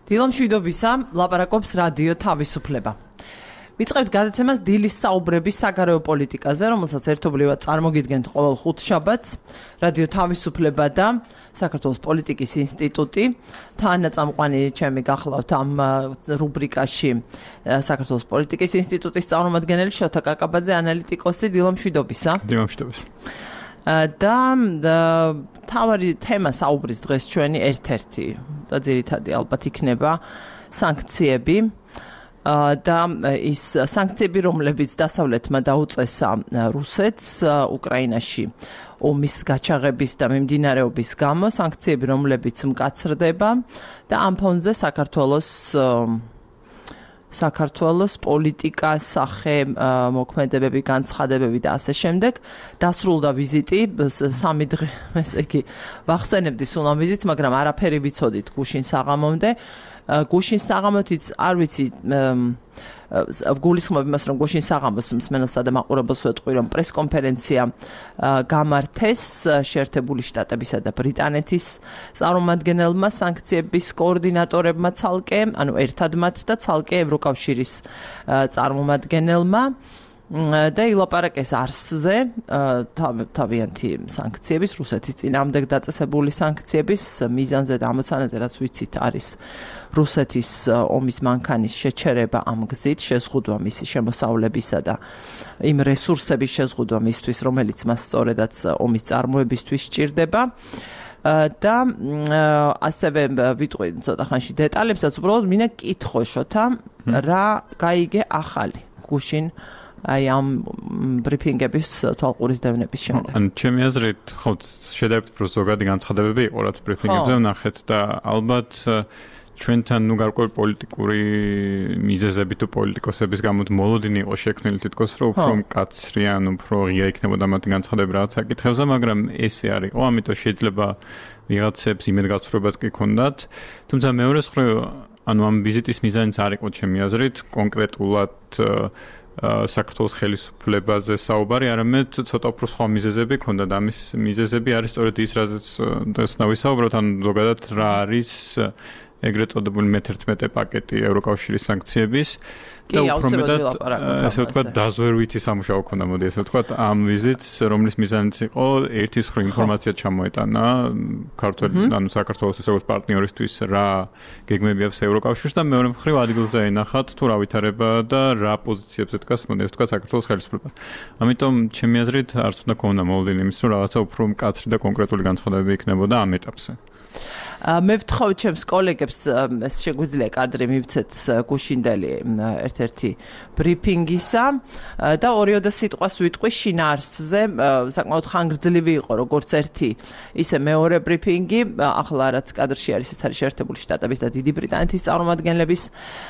დილომშვიდობისა, ლაპარაკობს რადიო თავისუფლება. ვიწყებთ გადაცემას დილის საუბრების საგარეო პოლიტიკაზე, რომელსაც ერთობლივად წარმოგიდგენთ ყოველ ხუთშაბათს, რადიო თავისუფლება და საქართველოს პოლიტიკის ინსტიტუტი. თანაწამყვანი ჩემი გახლავთ ამ რუბრიკაში საქართველოს პოლიტიკის ინსტიტუტის წარმომადგენელი შოთა კაკაბაძე, ანალიტიკოსი. დილომშვიდობისა. დილომშვიდობისა. და თავარი თემა საუბრის დღეს ჩვენი ერთ-ერთი და ძირითადი ალბათ იქნება სანქციები და ის სანქციები, რომლებიც დასავლეთმა დაუწესა რუსეთს უკრაინაში ომის გაჩაღების და მიმდინარეობის გამო, სანქციები, რომლებიც მკაცრდება და ამ ფონზე საქართველოს პოლიტიკა, სახე, მოქმედებები, განცხადებები და ასე შემდეგ. დასრულდა ვიზიტი, 3 დღე, ესე იგი, ვახსენებდი სულ ამ ვიზიტს, მაგრამ არაფერი ვიცოდით გუშინ საღამომდე. გუშინ საღამოთიც არ ვიცი, გულისხმობ იმას, რომ გუშინ საღამოს მსმენელსა და მაყურებელს ვეტყვი, რომ პრესკონფერენცია გამართეს შეერთებული შტატებისა და ბრიტანეთის წარმომადგენელმა, სანქციების კოორდინატორებმა ცალკე, ანუ ერთად მათ და ცალკე ევროკავშირის წარმომადგენელმა და ილაპარაკეს არსზე თავიანთი სანქციების, რუსეთის წინააღმდეგ დაწესებული სანქციების მიზანზე და ამოცანაზე, რაც ვიცით, არის რუსეთის ომის მანქანის შეჩერება ამ გზით, შეზღუდვა მისი შემოსავლებისა და იმ რესურსების შეზღუდვა მისთვის, რომელიც მას სწორედაც ომის წარმოებისთვის სჭირდება. და ასევე ვიტყვი ცოტა ხანში დეტალებსაც, უბრალოდ მინდა კითხო შოთა, რა გაიგე ახალი გუშინ აი ამ ბრიფინგების თვალყურის დევნების შემდეგ. ან ჩემი აზრით, ხო, შედარებით უფრო ზოგადი განცხადებები იყო, რაც ბრიფინგებზე ვნახეთ და ალბათ ჩვენთან გარკვეული პოლიტიკური მიზეზები თუ პოლიტიკოსების გამო მოლოდინი იყო შექმნილი თითქოს, რომ უფრო მკაცრი ან უფრო ღია იქნებოდა მათი განცხადება რაღაც საკითხებზე, მაგრამ ესე არ იყო, ამიტომ შეიძლება ვიღაცებს იმედგაცრუებაც კი ქონდათ. თუმცა მეორე მხრივ, ანუ ამ ვიზიტის მიზანიც არ იყო ჩემი აზრით კონკრეტულად საქართველოს ხელისუფლებაზე საუბარი, არამედ ცოტა უფრო სხვა მიზეზები ქონდა და ამის მიზეზები არის სწორედ ის, რაზეც ვისაუბროთ, ან ზოგადად რა არის ეგრეთ წოდებული მე-11 პაკეტი ევროკავშირის სანქციების და უფრო მეტად ესე ვთქვათ დაზვერვითი სამუშაო ქონდა, მოდი ესე ვთქვათ, ამ ვიზიტს, რომლის მიზანიც იყო ერთის მხრივ ინფორმაცია ჩამოეტანა ქართველ, ანუ საქართველოს როგორც პარტნიორისთვის რა გეგმები აქვს ევროკავშირს და მეორე მხრივ ადგილზე ენახათ თუ რა ვითარება და რა პოზიციებზე დგას, მოდი ესე ვთქვათ, საქართველოს ხელისუფლება. ამიტომ ჩემი აზრით არც უნდა ქონდა მოლოდინი იმის, რომ რაღაცა უფრო მკაცრი და კონკრეტული განცხადებები იქნებოდა ამ ეტაპზე. მე ვთხოვ ჩემს კოლეგებს, ეს შეგვიძლია კადრი მივცეთ გუშინდელი ერთ-ერთი ბრიფინგისა და 2 სიტყვას ვიტყვი შინაარსზე, საკმაოდ ხანგრძლივი იყო როგორც ერთი, ისე მეორე ბრიფინგი, ახლა რაც კადრში არის, ეს არის შეერთებული შტატების და დიდი ბრიტანეთის წარმომადგენლების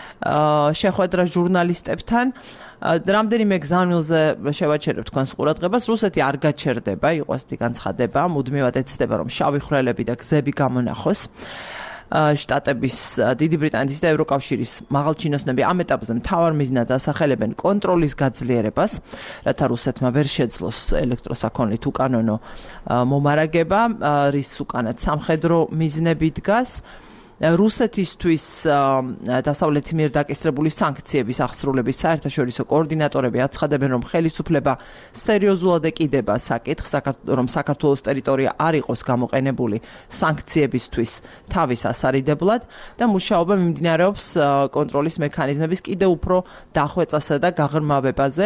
შეხვედრა ჟურნალისტებთან. რამდენიმე გზავნილზე შევაჩერებ თქვენს ყურადღებას, რუსეთი არ გაჩერდება, იყო ასეთი განცხადება, მუდმივად ეცდება, რომ შავი ხვრელები და გზები გამონახოს. შტატების, დიდი ბრიტანეთის და ევროკავშირის მაღალჩინოსნები ამ ეტაპზე მთავარ მიზნად ასახელებენ კონტროლის გაძლიერებას, რათა რუსეთმა ვერ შეძლოს ელექტროსაქონლით უკანონო მომარაგება, რის უკანაც სამხედრო მიზნები დგას. რუსეთისთვის დასავლეთის მიერ დაკისრებული სანქციების აღსრულების საერთაშორისო კოორდინატორები აცხადებენ, რომ ხელისუფლება სერიოზულად ეკიდება საკითხს, რომ საქართველოს ტერიტორია არ იყოს გამოყენებული სანქციებისთვის თავის ასარიდებლად და მუშაობა მიმდინარეობს კონტროლის მექანიზმების კიდევ უფრო დახვეწასა და გაღრმავებაზე.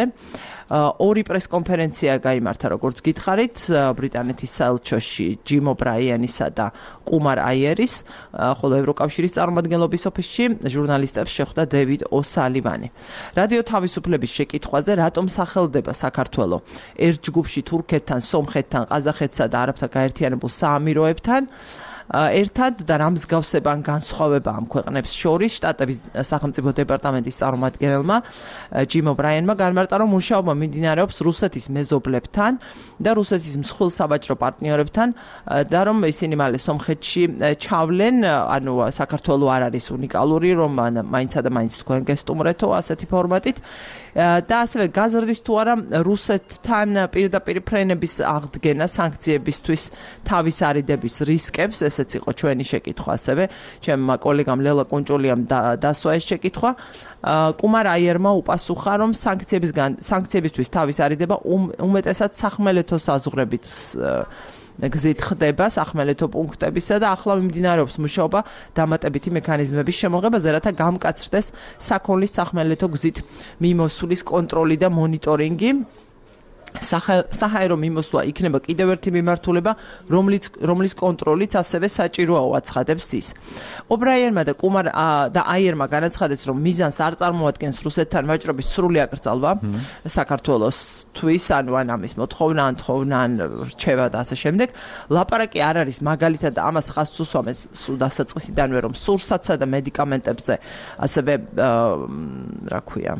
2 პრესკონფერენცია გაიმართა, როგორც გითხარით, ბრიტანეთის საელჩოში ჯიმ ობრაიანისა და კუმარ აიერის, ხოლო ევროკავშირის წარმომადგენლობის ოფისში ჟურნალისტებს შეხვდა დევიდ ოსალივანი. რადიო თავისუფლების შეკითხვაზე, რატომ სახელდება საქართველო ერთ ჯგუფში თურქეთთან, სომხეთთან, ყაზახეთსა და არაბთა გაერთიანებულ საამიროებთან, ერთად და რა მსგავსება ან განსხვავება ამ ქვეყნებს შორის, შტატების სახელმწიფო დეპარტამენტის წარმომადგენელმა ჯიმ ობრაიანმა განმარტა, რომ მუშაობა მიმდინარეობს რუსეთის მეზობლებთან და რუსეთის მსხვილ საბაჭრო პარტნიორებთან და რომ ისინი მალე სომხეთში ჩავლენ, ანუ საქართველო არ არის უნიკალური, რომ მაინცა და მაინც თქვენ გესტუმრეთო ასეთი ფორმატით და ასევე გაზრდის თუ არა რუსეთთან პირდაპირ ფრენების აღდგენა სანქციებისთვის თავის არიდების რისკებს, ესეც იყო ჩვენი შეკითხვა ასევე ჩემმა კოლეგამ ლელა კუნჭულიამ დასვა ეს შეკითხვა კუმარ აიერმა უპასუხა რომ სანქციებისთვის თავის არიდება უმეტესად სახმელეთო საზღვრებით გზით ხდება სახმელეთო პუნქტებისა და ახლა მიმდინარეობს მუშაობა დამატებითი მექანიზმების შემოღებაზე, რათა გამკაცრდეს საქონლის სახმელეთო გზით მიმოსვლის კონტროლი და მონიტორინგი. საჰაერო მიმოსვლა იქნება კიდევ ერთი მიმართულება, რომლის კონტროლიც ასევე საჭიროა აცხადებს ის. ობრაიერმა და კუმარ და აიერმა განაცხადეს, რომ მიზანს არ წარმოადგენს რუსეთთან ვაჭრობის სრული აკრძალვა საქართველოსთვის, ანუ ამის მოთხოვნა, თხოვნა, რჩევა და ასე შემდეგ. ლაპარაკი არ არის მაგალითად ამას ხაზს უსვამეს დასაწყისიდანვე, რომ სურსათსა და მედიკამენტებზე ასევე რა ქვია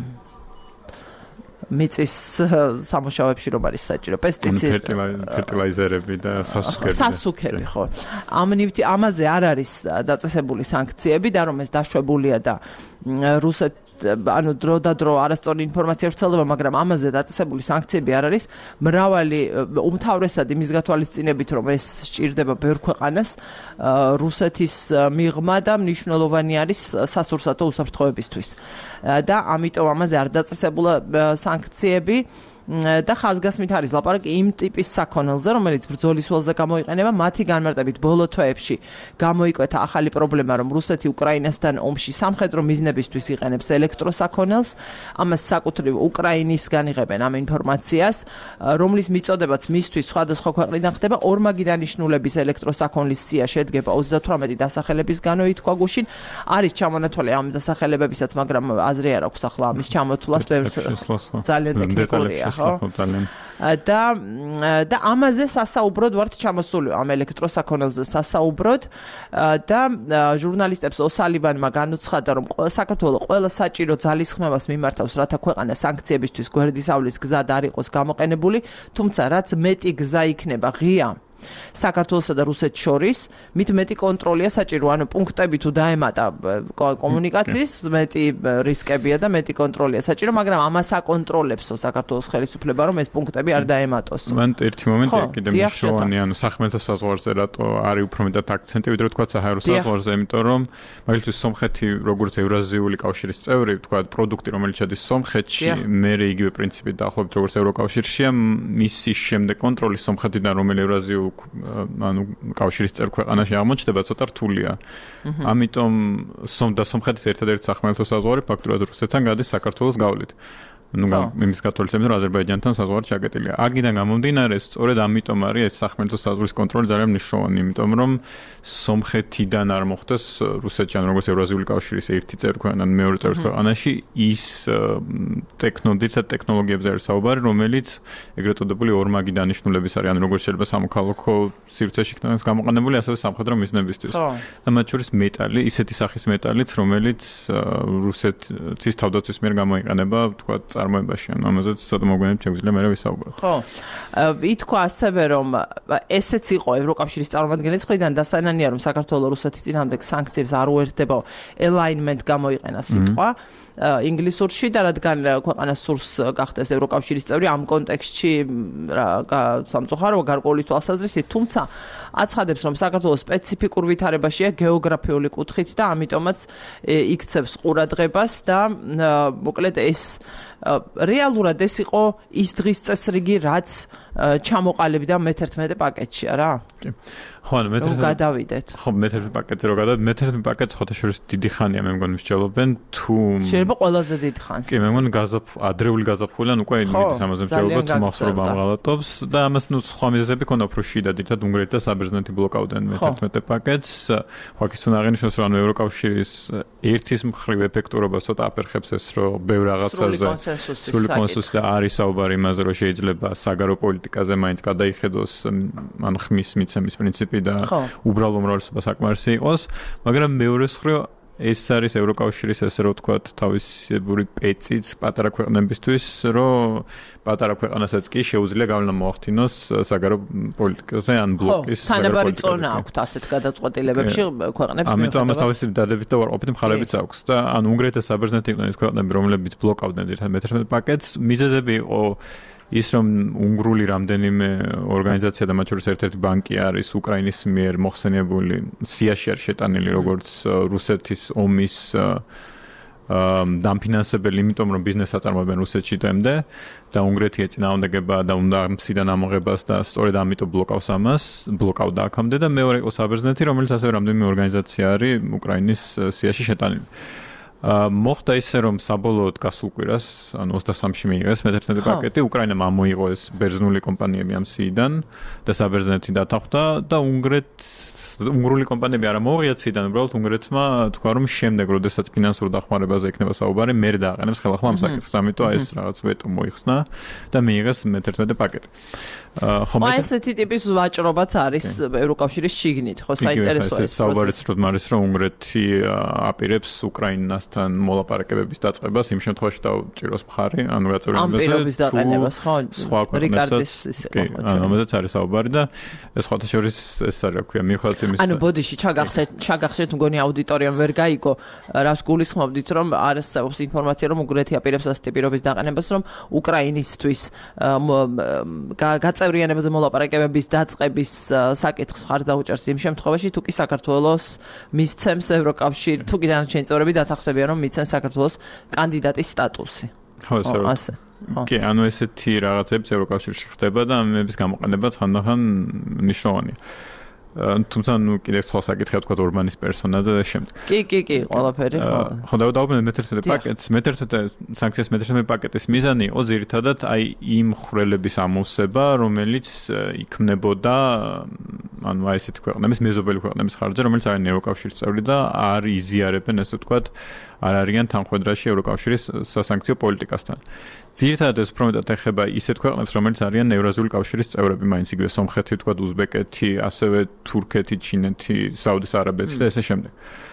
მიწის სამუშაოებში რომ არის საჭირო პესტიციდები, ფერტილაიზერები და სასუქები, ხო. ამაზე არ არის დაწესებული სანქციები და რომ ეს დაშვებულია და რუსეთ ანუ დრო და დრო არასწორი ინფორმაცია ვრცელდება, მაგრამ ამაზე დაწესებული სანქციები არ არის. მრავალი უმთავრესად იმის გათვალისწინებით, რომ ეს სჭირდება ბევრ ქვეყანას, რუსეთის მიღმა და მნიშვნელოვანი არის სასურსათო უსაფრთხოებისთვის. და ამიტომ ამაზე არ დაწესებულა სანქციები. და ხაზგასმით არის ლაპარაკი იმ ტიპის საქონელზე, რომელიც ბრძოლის ველზე გამოიყენება, მათი განმარტებით ბოლო თვეებში გამოიკვეთა ახალი პრობლემა, რომ რუსეთი უკრაინასთან ომში სამხედრო მიზნებისთვის იყენებს ელექტროსაქონელს, ამას საკუთრივ უკრაინისგან იღებენ ამ ინფორმაციას, რომლის მიწოდებაც მისთვის სხვადასხვა ქვეყნიდან ხდება. ორმაგი დანიშნულების ელექტროსაქონლის სია შედგება 38 დასახელებისგანო ითქვა გუშინ. არის ჩამონათვალე ამ დასახელებებისაც, მაგრამ აზრი არ აქვს ახლა ამის ჩამოთვლას, ძალიან ტექნიკურია. და ამაზე სასაუბროდ ვართ ჩამოსული ამ ელექტროსაქონელზე სასაუბროდ და ჟურნალისტებს ოსალიბანმა განუცხადა რომ საქართველოს ყველა საჭირო ძალისხმევას მიმართავს რათა ქვეყანა სანქციებისთვის გვერდისავლის გზა არ იყოს გამოყენებული, თუმცა რაც მეტი გზა იქნება ღია საქართველოსა და რუსეთს შორის, მით მეტი კონტროლია საჭირო, ანუ პუნქტები თუ დაემატა კომუნიკაციის, მეტი რისკებია და მეტი კონტროლია საჭირო, მაგრამ ამას აკონტროლებსო საქართველოს ხელისუფლება, რომ ეს პუნქტები არ დაემატოს. მან ერთი მომენტი კიდე მნიშვნელოვანი, ანუ სახმელეთო საზღვარზე რატო არის უფრო მეტად აქცენტი, ვიდრე თქვა საჰაერო საზღვარზე, იმიტომ რომ მაგალითად სომხეთი როგორც ევრაზიული კავშირის წევრი, თქვა პროდუქტი, რომელიც შედის სომხეთში, მერე იგივე პრინციპით დაახლოებით როგორც ევროკავშირშია, მისის შემდეგ კონტროლი სომხეთიდან რომელი ევრაზიული ანუ კავშირის წევრ ქვეყანაში აღმოჩნდება ცოტა რთულია. ამიტომ სომხეთის ერთადერთი სახმელეთო საზღვარი ფაქტურად რუსეთთან გადის საქართველოს გავლით. იმის გათვალისწინებით, რომ აზერბაიჯანთან საზღვარი ჩაკეტილია. აქედან გამომდინარე, სწორედ ამიტომ არის ეს სახმელეთო საზღვრის კონტროლი ძალიან მნიშვნელოვანი, იმიტომ რომ სომხეთიდან არ მოხდეს რუსეთში, ანუ როგორც ევრაზიული კავშირის ერთი წევრი ქვეყანა, მეორე წევრი ქვეყანაში ის ტექნოლოგიებზე არის საუბარი, რომელიც ეგრეთ წოდებული ორმაგი დანიშნულების არის, ანუ როგორც შეიძლება სამოქალაქო სივრცეში იქნას გამოყენებული, ასევე სამხედრო მიზნებისთვის. და მათ შორის მეტალი, ისეთი სახის მეტალით, რომელიც რუსეთის თავდაცვის მიერ გამოიყენება, თქვა წარმოებაში, ანუ ამაზეც ცოტა მოგვიანებით შეგვიძლია მე ვისაუბროთ. ხო. ითქვა ასევე, რომ ესეც იყო ევროკავშირის წარმომადგენლის მხრიდან დასანანია, რომ საქართველოს რუსეთის წინააღმდეგ სანქციებს არ უერთდება, alignment გამოიყენა სიტყვა ინგლისურში და რადგან ქვეყანას სურს გახდეს ევროკავშირის წევრი ამ კონტექსტში სამწუხარო გარკვეული თვალსაზრისით, თუმცა აცხადებს, რომ საქართველოს სპეციფიკურ ვითარებაშია გეოგრაფიული კუთხით და ამიტომაც იქცევს ყურადღებას და მოკლედ ეს რეალურად ეს იყო ის დღის წესრიგი, რაც ჩამოყალიბდა მე-11 პაკეტში, რა? ხო, მე-11 გადავიდეთ. ხო, მე-11 პაკეტზე რო გადავიდეთ, მე-11 პაკეტს ხოთაშორის დიდი ხანია მე მგონი მსჯელობენ, თუ შეიძლება ყველაზე დიდ ხანს. კი, მე მგონი ადრეული გაზაფხულიდან უკვე იმედის ამაზე მსჯელობთ, მახსოვრობა ამღალატობს და ამას ნუ სხვა მიზეზები ქონდა უფრო შიდა, დიდად უნგრეთი და საბერძნეთი ბლოკავდნენ მე-11 პაკეტს. ხო, აქ ის უნდა აღინიშნოს, რომ ევროკავშირის ერთის მხრივ ეფექტურობა ცოტა აფერხებს ეს, რომ ბევრ რაღაცაზე სრული კონსენსუსი და არის საუბარი იმაზე, რომ შეიძლება საგარეო პოლიტიკაზე მაინც გადაიხედოს, ანუ ხმის მიცემის პრინციპი და უბრალო უმრავლესობა საკმარისი იყოს, მაგრამ მეორე მხრივ ეს არის ევროკავშირის ესე რომ ვთქვათ თავისებური პეწიც პატარა ქვეყნებისთვის, რომ პატარა ქვეყანასაც კი შეუძლია გავლენა მოახდინოს საგარეო პოლიტიკაზე ან ბლოკის თანაბარი წონა აქვს ასეთ გადაწყვეტილებებში ქვეყნებს. ამიტომ ამას თავისი დადებით და ვარყოფით მხარეებიც აქვს და ან უნგრეთი და საბერძნეთი იყვნენ ის ქვეყნები, რომლებიც ბლოკავდნენ ერთ მე-11 პაკეტს. მიზეზები იყო ის რომ უნგრული რამდენიმე ორგანიზაცია და მათ შორის ერთ-ერთი ბანკი არის უკრაინის მიერ მოხსენიებული სიაში არის შეტანილი როგორც რუსეთის ომის დამფინანსებელი, იმიტომ რომ ბიზნესს აწარმოებენ რუსეთში დღემდე და უნგრეთი ეწინააღმდეგება და უნდა მციდან ამოღებას და სწორედ ამიტომ ბლოკავდა აქამდე და მეორე იყო საბერძნეთი, რომელიც ასევე რამდენიმე ორგანიზაცია არის უკრაინის სიაში შეტანილი. მოხდა ისე რომ საბოლოოდ გასულ კვირას, ანუ 23-ში მიიღეს მე-11 პაკეტი, უკრაინამ ამოიღო ეს ბერძნული კომპანიები ამ სიიდან და საბერძნეთი დათანხმდა და უნგრული კომპანიები არ ამოუღიათ სიდან, უბრალოდ უნგრეთმა თქვა რომ შემდეგ, როდესაც ფინანსურ დახმარებაზე იქნება საუბარი, მე დააყენებს ხელახლა ამ საკითხს, ამიტომ ეს რაღაც ვეტო მოიხსნა და მიიღეს მე-11 პაკეტი. აი ესეთი ტიპის ვაჭრობაც არის ევროკავშირის შიგნით, ხო, საინტერესოა ეს. საუბარიც რომ არის რომ უნგრეთი აპირებს უკრაინასთან მოლაპარაკებების დაწყებას, იმ შემთხვევაში დაუჭიროს მხარი, ანუ გაწევრიანებაზე. ამ პირობის დაყენებას, ხო? რიკარდის ისე ხო. ამაზე არის საუბარი და ეს სხვათა შორის ეს არის, რა ქვია, მიუხედავად ანუ ბოდიში ჩაგახსენეთ მგონი აუდიტორიამ ვერ გაიგო რას გულისხმობდით რომ არსებობს ინფორმაცია რომ უნგრეთი აპირებს ასეთი პირობის დაყენებას რომ უკრაინისთვის გაწევრიანებაზე მოლაპარაკებების დაწყების საკითხს მხარს დაუჭერს იმ შემთხვევაში თუ კი საქართველოს მისცემს ევროკავშირი თუ კი დანარჩენი წევრები დათანხმდებიან რომ მიცემს საქართველოს კანდიდატის სტატუსი. ხო, ასე. კი, ანუ ესეთი რაღაცები ევროკავშირში ხდება და ამების გამოყენება ხანდახან მნიშვნელოვანია. თუმცა ნუ კიდევ სხვა საკითხია თქვა ორმანის პერსონა და შემდეგ. კი, ყველაფერი ხო. ხო, დავუბრუნდეთ მე-11 პაკეტს. სანქციის მე-11 პაკეტის მიზანი იყო ძირითადად აი იმ ხვრელების ამოვსება, რომელიც იქმნებოდა ანუ აი ესეთი ქვეყნების, მეზობელი ქვეყნების ხარჯზე, რომელიც არიან ევროკავშირის წევრი და არ იზიარებენ ესე ვთქვათ, არ არიან თანხმდრაში ევროკავშირის სასანქციო პოლიტიკასთან. ძირითადად ეს უფრო მეტად ეხება ისეთ ქვეყნებს, რომელიც არიან ევრაზიული კავშირის წევრები, მაინც იგივე სომხეთი, ვთქვათ, უზბეკეთი, ასევე თურქეთი, ჩინეთი, საუდის არაბეთი და ესე შემდეგ.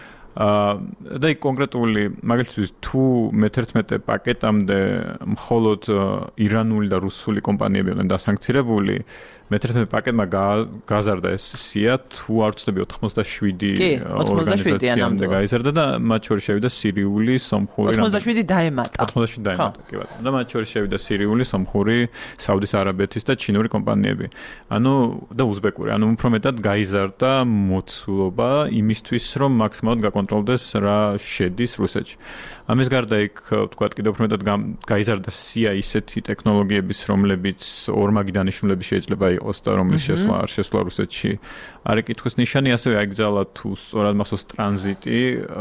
და იქ კონკრეტული მაგალითად თუ მე-11 პაკეტამდე მხოლოდ ირანული და რუსული კომპანიები იყვნენ დასანქცირებული, მე-11 პაკეტმა გაზარდა ეს სია, თუ არ ვცდები 87 ორგანიზაციამდე გაიზარდა და მათ შორის შევიდა სირიული, სომხური 87 დაემატა. 87 დაემატა, კი ბატონო. და მათ შორის შევიდა სირიული, სომხური, საუდის არაბეთის და ჩინური კომპანიები. ანუ და უზბეკური. ანუ უფრო მეტად გაიზარდა მოცულობა იმისთვის, რომ მაქსიმალურად გაკონტროლდეს რა შედის რუსეთში. ამის გარდა იქ ვთქვათ კიდევ უფრო მეტად გაიზარდა სია ისეთი ტექნოლოგიების, რომლებიც ორმაგი დანიშნულები შეიძლება იყოს და რომლის შესვლა არ შესვლა რუსეთში არ ეკითხვის ნიშანი, ასევე აიგზალა თუ სწორად მახსოვს ტრანზიტი,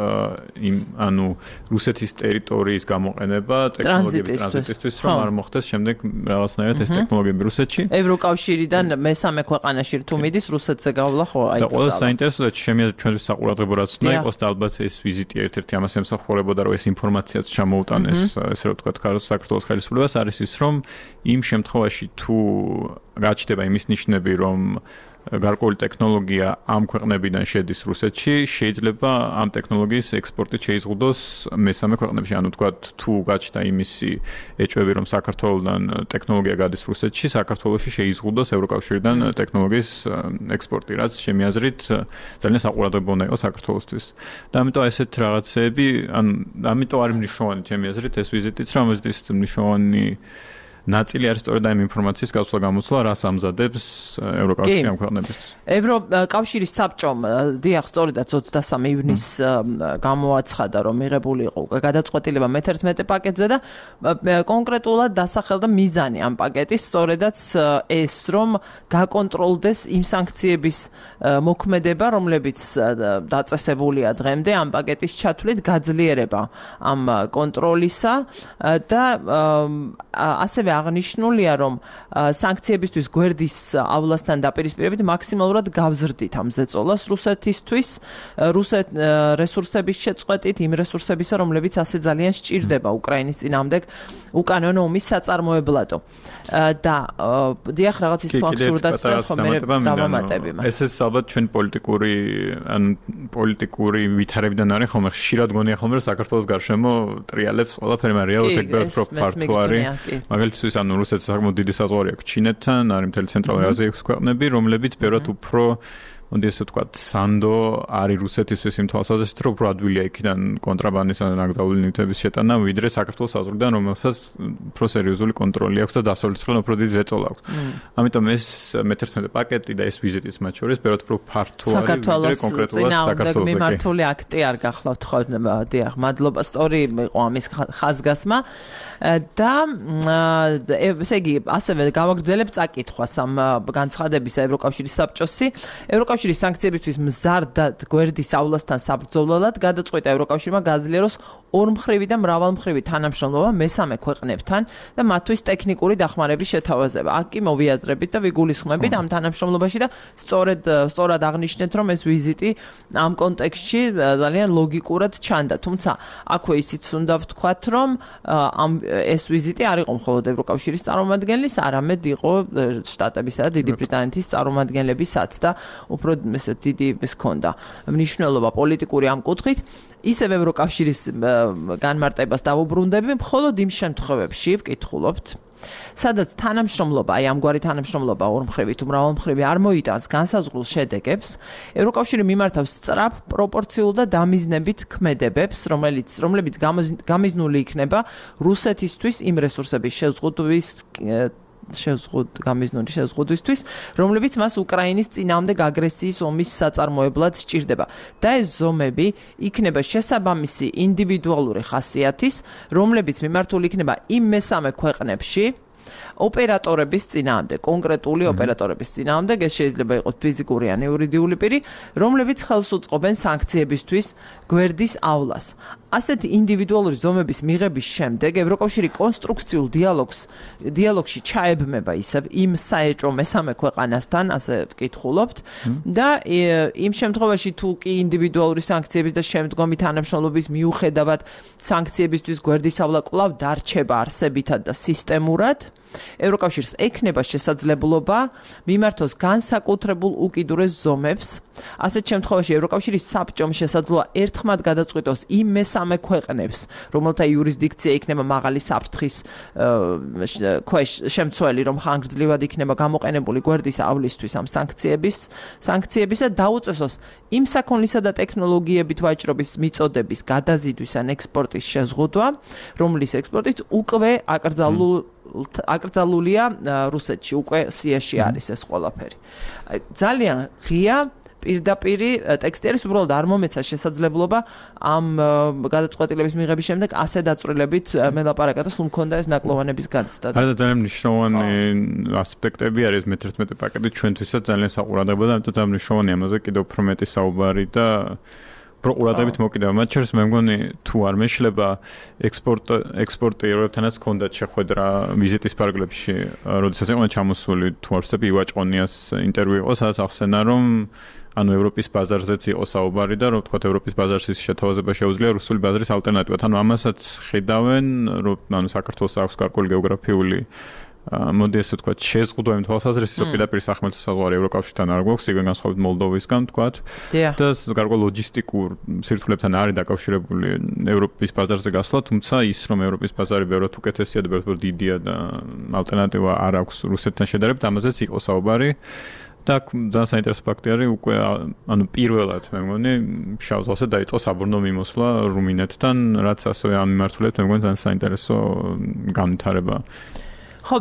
ანუ რუსეთის ტერიტორიის გამოყენება ტექნოლოგიების ტრანზიტისთვის, რომ არ მოხდეს შემდეგ რაღაცნაირად ეს ტექნოლოგიები რუსეთში. ევროკავშირიდან მესამე ქვეყანაში თუ მიდის რუსეთზე გავლა ხო აი. და ყველა საინტერესო და შემიძლია ჩვენთვის საყურადღებო რაც უნდა იყოს და ალბათ ეს ვიზიტი ერთ-ერთი ამას ემსახურებოდა, რომ ეს ინფორმაციაც ჩამოუტანეს, ესე რომ ვთქვათ, საქართველოს ხელისუფლებას არის ის, რომ იმ შემთხვევაში თუ გაჩნდება იმის ნიშნები, რომ გარკვეული ტექნოლოგია ამ ქვეყნებიდან შედის რუსეთში, შეიძლება ამ ტექნოლოგიის ექსპორტი შეიზღუდოს მესამე ქვეყნებში. ანუ ვთქვათ, თუ გაჩნდა იმისი ეჭვები, რომ საქართველოსთან ტექნოლოგია გადის რუსეთში, საქართველოში შეიზღუდოს ევროკავშირიდან ტექნოლოგიის ექსპორტი, რაც ჩემი აზრით ძალიან საყურადღებო უნდა იყოს საქართველოსთვის. და ამიტომ ესეთ რაღაცეები, ანუ ამიტომ არის მნიშვნელოვანი ჩემი აზრით ეს ვიზიტიც, რომ ეს მნიშვნელოვანი ნაწილი არის სწორედ ამ ინფორმაციის გასვლა-გამოცვლა, რას ამზადებს ევროკავშირი ამ ქვეყნებისთვის. ევროკავშირის საბჭომ დიახ, სწორედაც 23 ივნისს გამოაცხადა, რომ მიღებული იყო გადაწყვეტილება მე-11 პაკეტზე და კონკრეტულად დასახელდა მიზანი ამ პაკეტის, სწორედაც ეს, რომ გაკონტროლდეს იმ სანქციების მოქმედება, რომლებიც დაწესებულია დღემდე ამ პაკეტის ჩათვლით, გაძლიერება ამ კონტროლისა და ასევე აღნიშნულია, რომ სანქციებისთვის გვერდის ავლასთან დაპირისპირებით მაქსიმალურად გავზრდით ამ ზეწოლას რუსეთისთვის, რუსეთ რესურსების შეწყვეტით, იმ რესურსებისა, რომლებიც ასე ძალიან სჭირდება უკრაინის წინააღმდეგ უკანონო ომის საწარმოებლადო. და დიახ, რაღაც ის ფაქტორებიც ხომ მე დავამატები მას. ეს ალბათ ჩვენ პოლიტიკური ვითარებიდან არის ხომ ხშირად გონია ხოლმე რომ საქართველოს გარშემო ტრიალებს ყველაფერი, მაგრამ რეალურად ეგ ფაქტო არის. მაგალითად, ანუ რუსეთს საკმაოდ დიდი საზღვარი აქვს ჩინეთთან, არის მთელი ცენტრალური აზიის ქვეყნები, რომლებიც ბევრად უფრო მოდი ესე ვთქვათ, სანდო არის რუსეთისთვის იმ თვალსაზრისით, რომ უფრო ადვილია იქიდან კონტრაბანდის ან ნაკრძალული ნივთების შეტანა, ვიდრე საქართველოს საზღვრიდან, რომელსაც უფრო სერიოზული კონტროლი აქვს და დასავლეთისგან უფრო დიდი ზეწოლა აქვს. ამიტომ ეს მე-11 პაკეტი და ეს ვიზიტიც მათ შორის ბევრად უფრო ფართო არის, ვიდრე კონკრეტულად საქართველოს მიმართული აქტი არ გახლავთ ხო? დიახ, მადლობა, სწორი იყო ამის ხაზგასმა. და ესე იგი, ასევე გავაგრძელებ წაკითხვას ამ განცხადებისა ევროკავშირის საბჭოსი. ევროკავშირის სანქციებისთვის მზარდად გვერდისავლასთან საბრძოლველად გადაწყვეტა ევროკავშირმა გააძლიეროს ორმხრივი და მრავალმხრივი თანამშრომლობა მესამე ქვეყნებთან და მათთვის ტექნიკური დახმარების შეთავაზება. აქ კი მოვიაზრებით და ვიგულისხმებით ამ თანამშრომლობაში და სწორად აღნიშნეთ, რომ ეს ვიზიტი ამ კონტექსტში ძალიან ლოგიკურად ჩანდა. თუმცა აქვე ისიც უნდა ვთქვათ, რომ ეს ვიზიტი არ იყო მხოლოდ ევროკავშირის წარმომადგენლის, არამედ იყო შტატებისა და დიდი ბრიტანეთის წარმომადგენლებისაც და უფრო ესე დიდი ის ჰქონდა მნიშვნელობა პოლიტიკური ამ კუთხით. ისევ ევროკავშირის განმარტებას დავუბრუნდები, მხოლოდ იმ შემთხვევებში ვკითხულობთ, სადაც თანამშრომლობა, აი ამგვარი თანამშრომლობა ორმხრივი თუ მრავალმხრივი არ მოიტანს განსაზღვრულ შედეგებს, ევროკავშირი მიმართავს სწრაფ, პროპორციულ და დამიზნებით ქმედებებს, რომლებიც გამიზნული იქნება რუსეთისთვის იმ რესურსების შეზღუდვისთვის, რომლებიც მას უკრაინის წინააღმდეგ აგრესიის ომის საწარმოებლად სჭირდება. და ეს ზომები იქნება შესაბამისი ინდივიდუალური ხასიათის, რომლებიც მიმართული იქნება იმ მესამე ქვეყნებში, ოპერატორების წინააღმდეგ, კონკრეტული ოპერატორების წინააღმდეგ, ეს შეიძლება იყოს ფიზიკური ან იურიდიული პირი, რომლებიც ხელს უწყობენ სანქციებისთვის გვერდისავლას. ასეთი ინდივიდუალური ზომების მიღების შემდეგ ევროკავშირი კონსტრუქციულ დიალოგში ჩაებმება ისევ იმ საეჭვო მესამე ქვეყანასთან, ასე ვკითხულობთ და იმ შემთხვევაში თუ კი ინდივიდუალური სანქციების და შემდგომი თანამშრომლობის მიუხედავად სანქციებისთვის გვერდის ავლა კვლავ დარჩება არსებითად და სისტემურად, ევროკავშირს ექნება შესაძლებლობა მიმართოს განსაკუთრებულ უკიდურეს ზომებს. ასეთ შემთხვევაში ევროკავშირის საბჭომ შესაძლოა ერთხმად გადაწყვიტოს იმ მესამე ქვეყნებს, რომელთა იურისდიქცია იქნება მაღალი საფრთხის ქვეშ შემცველი, რომ ხანგრძლივად იქნება გამოყენებული გვერდისავლისთვის ამ სანქციებისა დაუწესოს იმ საქონლისა და ტექნოლოგიებით ვაჭრობის მიწოდების გადაზიდვის ან ექსპორტის შეზღუდვა, რომლის ექსპორტიც უკვე აკრძალულია რუსეთში, უკვე სიაში არის ეს ყველაფერი. ძალიან ღია პირდაპირი ტექსტი არის, უბრალოდ არ მომეცა შესაძლებლობა ამ გადაწყვეტილების მიღების შემდეგ ასე დაწვრილებით მელაპარაკა და სულ მქონდა ეს ნაკლოვანების განცდა. არა, ძალიან მნიშვნელოვანი ასპექტები არის მე-11 პაკეტი ჩვენთვისაც ძალიან საყურადღებო და ამიტომ მნიშვნელოვანი ამაზე კიდევ უფრო მეტი საუბარი და პროკურატებით მოკიდება. მათ შორის მე მგონი თუ არ მეშლება ექსპორტერებთანაც ჰქონდათ შეხვედრა ვიზიტის ფარგლებში, როდესაც იყო ჩამოსული თუ არ ვცდები ივაჭყონიას ინტერვიუ იყო, სადაც ახსენა რომ ანუ ევროპის ბაზარზეც იყო საუბარი და რომ თქვათ ევროპის ბაზარში შეთავაზება შეუძლია რუსული ბაზარის ალტერნატივად. ანუ ამასაც ხედავენ, რომ ანუ საქართველოს აქვს გარკვეული გეოგრაფიული მოდი ესე ვთქვათ, შეზღუდვა იმ თვალსაზრისით, რომ პირდაპირ სახმელთო საზღვარი ევროკავშირთან არ გვაქვს, იგივე განსხვავებით მოლდოვისგან ვთქვათ. და გარკვეულ ლოჯისტიკურ სირთულებთან არის დაკავშირებული ევროპის ბაზარზე გასვლა, თუმცა ის რომ ევროპის ბაზარი ბევრად უკეთესია და ბევრად დიდია და ალტერნატივა არ აქვს რუსეთთან შედარებით, ამაზეც იყო საუბარი. და ძალიან საინტერესო ფაქტი არის, უკვე ანუ პირველად მე მგონი შავ ზღვაზე დაიწყო საბორნო მიმოსვლა რუმინეთთან, რაც ასევე ამ მიმართულებით მე მგონი ძალიან საინტერესო განვითარება. ხო,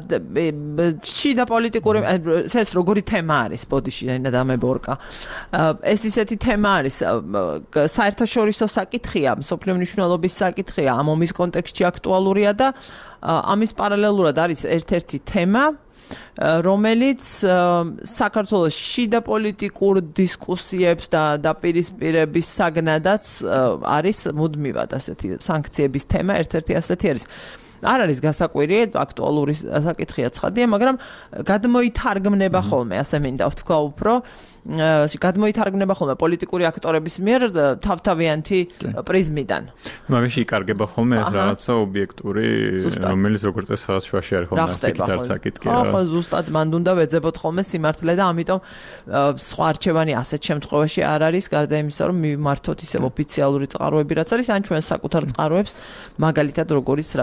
შიდა პოლიტიკური ეს როგორი თემა არის ბოდიში და მებორკა. ეს ისეთი თემა არის, საერთაშორისო საკითხია, მსოფლიო მნიშვნელობის საკითხია, ამ ომის კონტექსტში აქტუალურია და ამის პარალელურად არის ერთ-ერთი თემა, რომელიც საქართველოს შიდა პოლიტიკურ დისკუსიებს და დაპირისპირების საგნადაც არის მუდმივად ასეთი სანქციების თემა, ერთ-ერთი ასეთი არის. არ არის გასაკვირი, აქტუალური საკითხია ცხადია, მაგრამ გადმოითარგმნება ხოლმე, ასე მინდა ვთქვა უფრო, გადმოითარგმნება ხოლმე პოლიტიკური აქტორების მიერ თავთავიანთი პრიზმიდან. მაგაში იკარგება ხოლმე ეს რაღაცა ობიექტური, რომელიც როგორც წესი სადაც შუაში არის ხოლმე საკითხი. ხო, ზუსტად მანდ უნდა ვეძებოთ ხოლმე სიმართლე და ამიტომ სხვა არჩევანი ასეთ შემთხვევაში არ არის, გარდა იმისა, რომ მივმართოთ ისევ ოფიციალური წყაროები, რაც არის, ან ჩვენ საკუთარ წყაროებს, მაგალითად როგორც რადიო თავის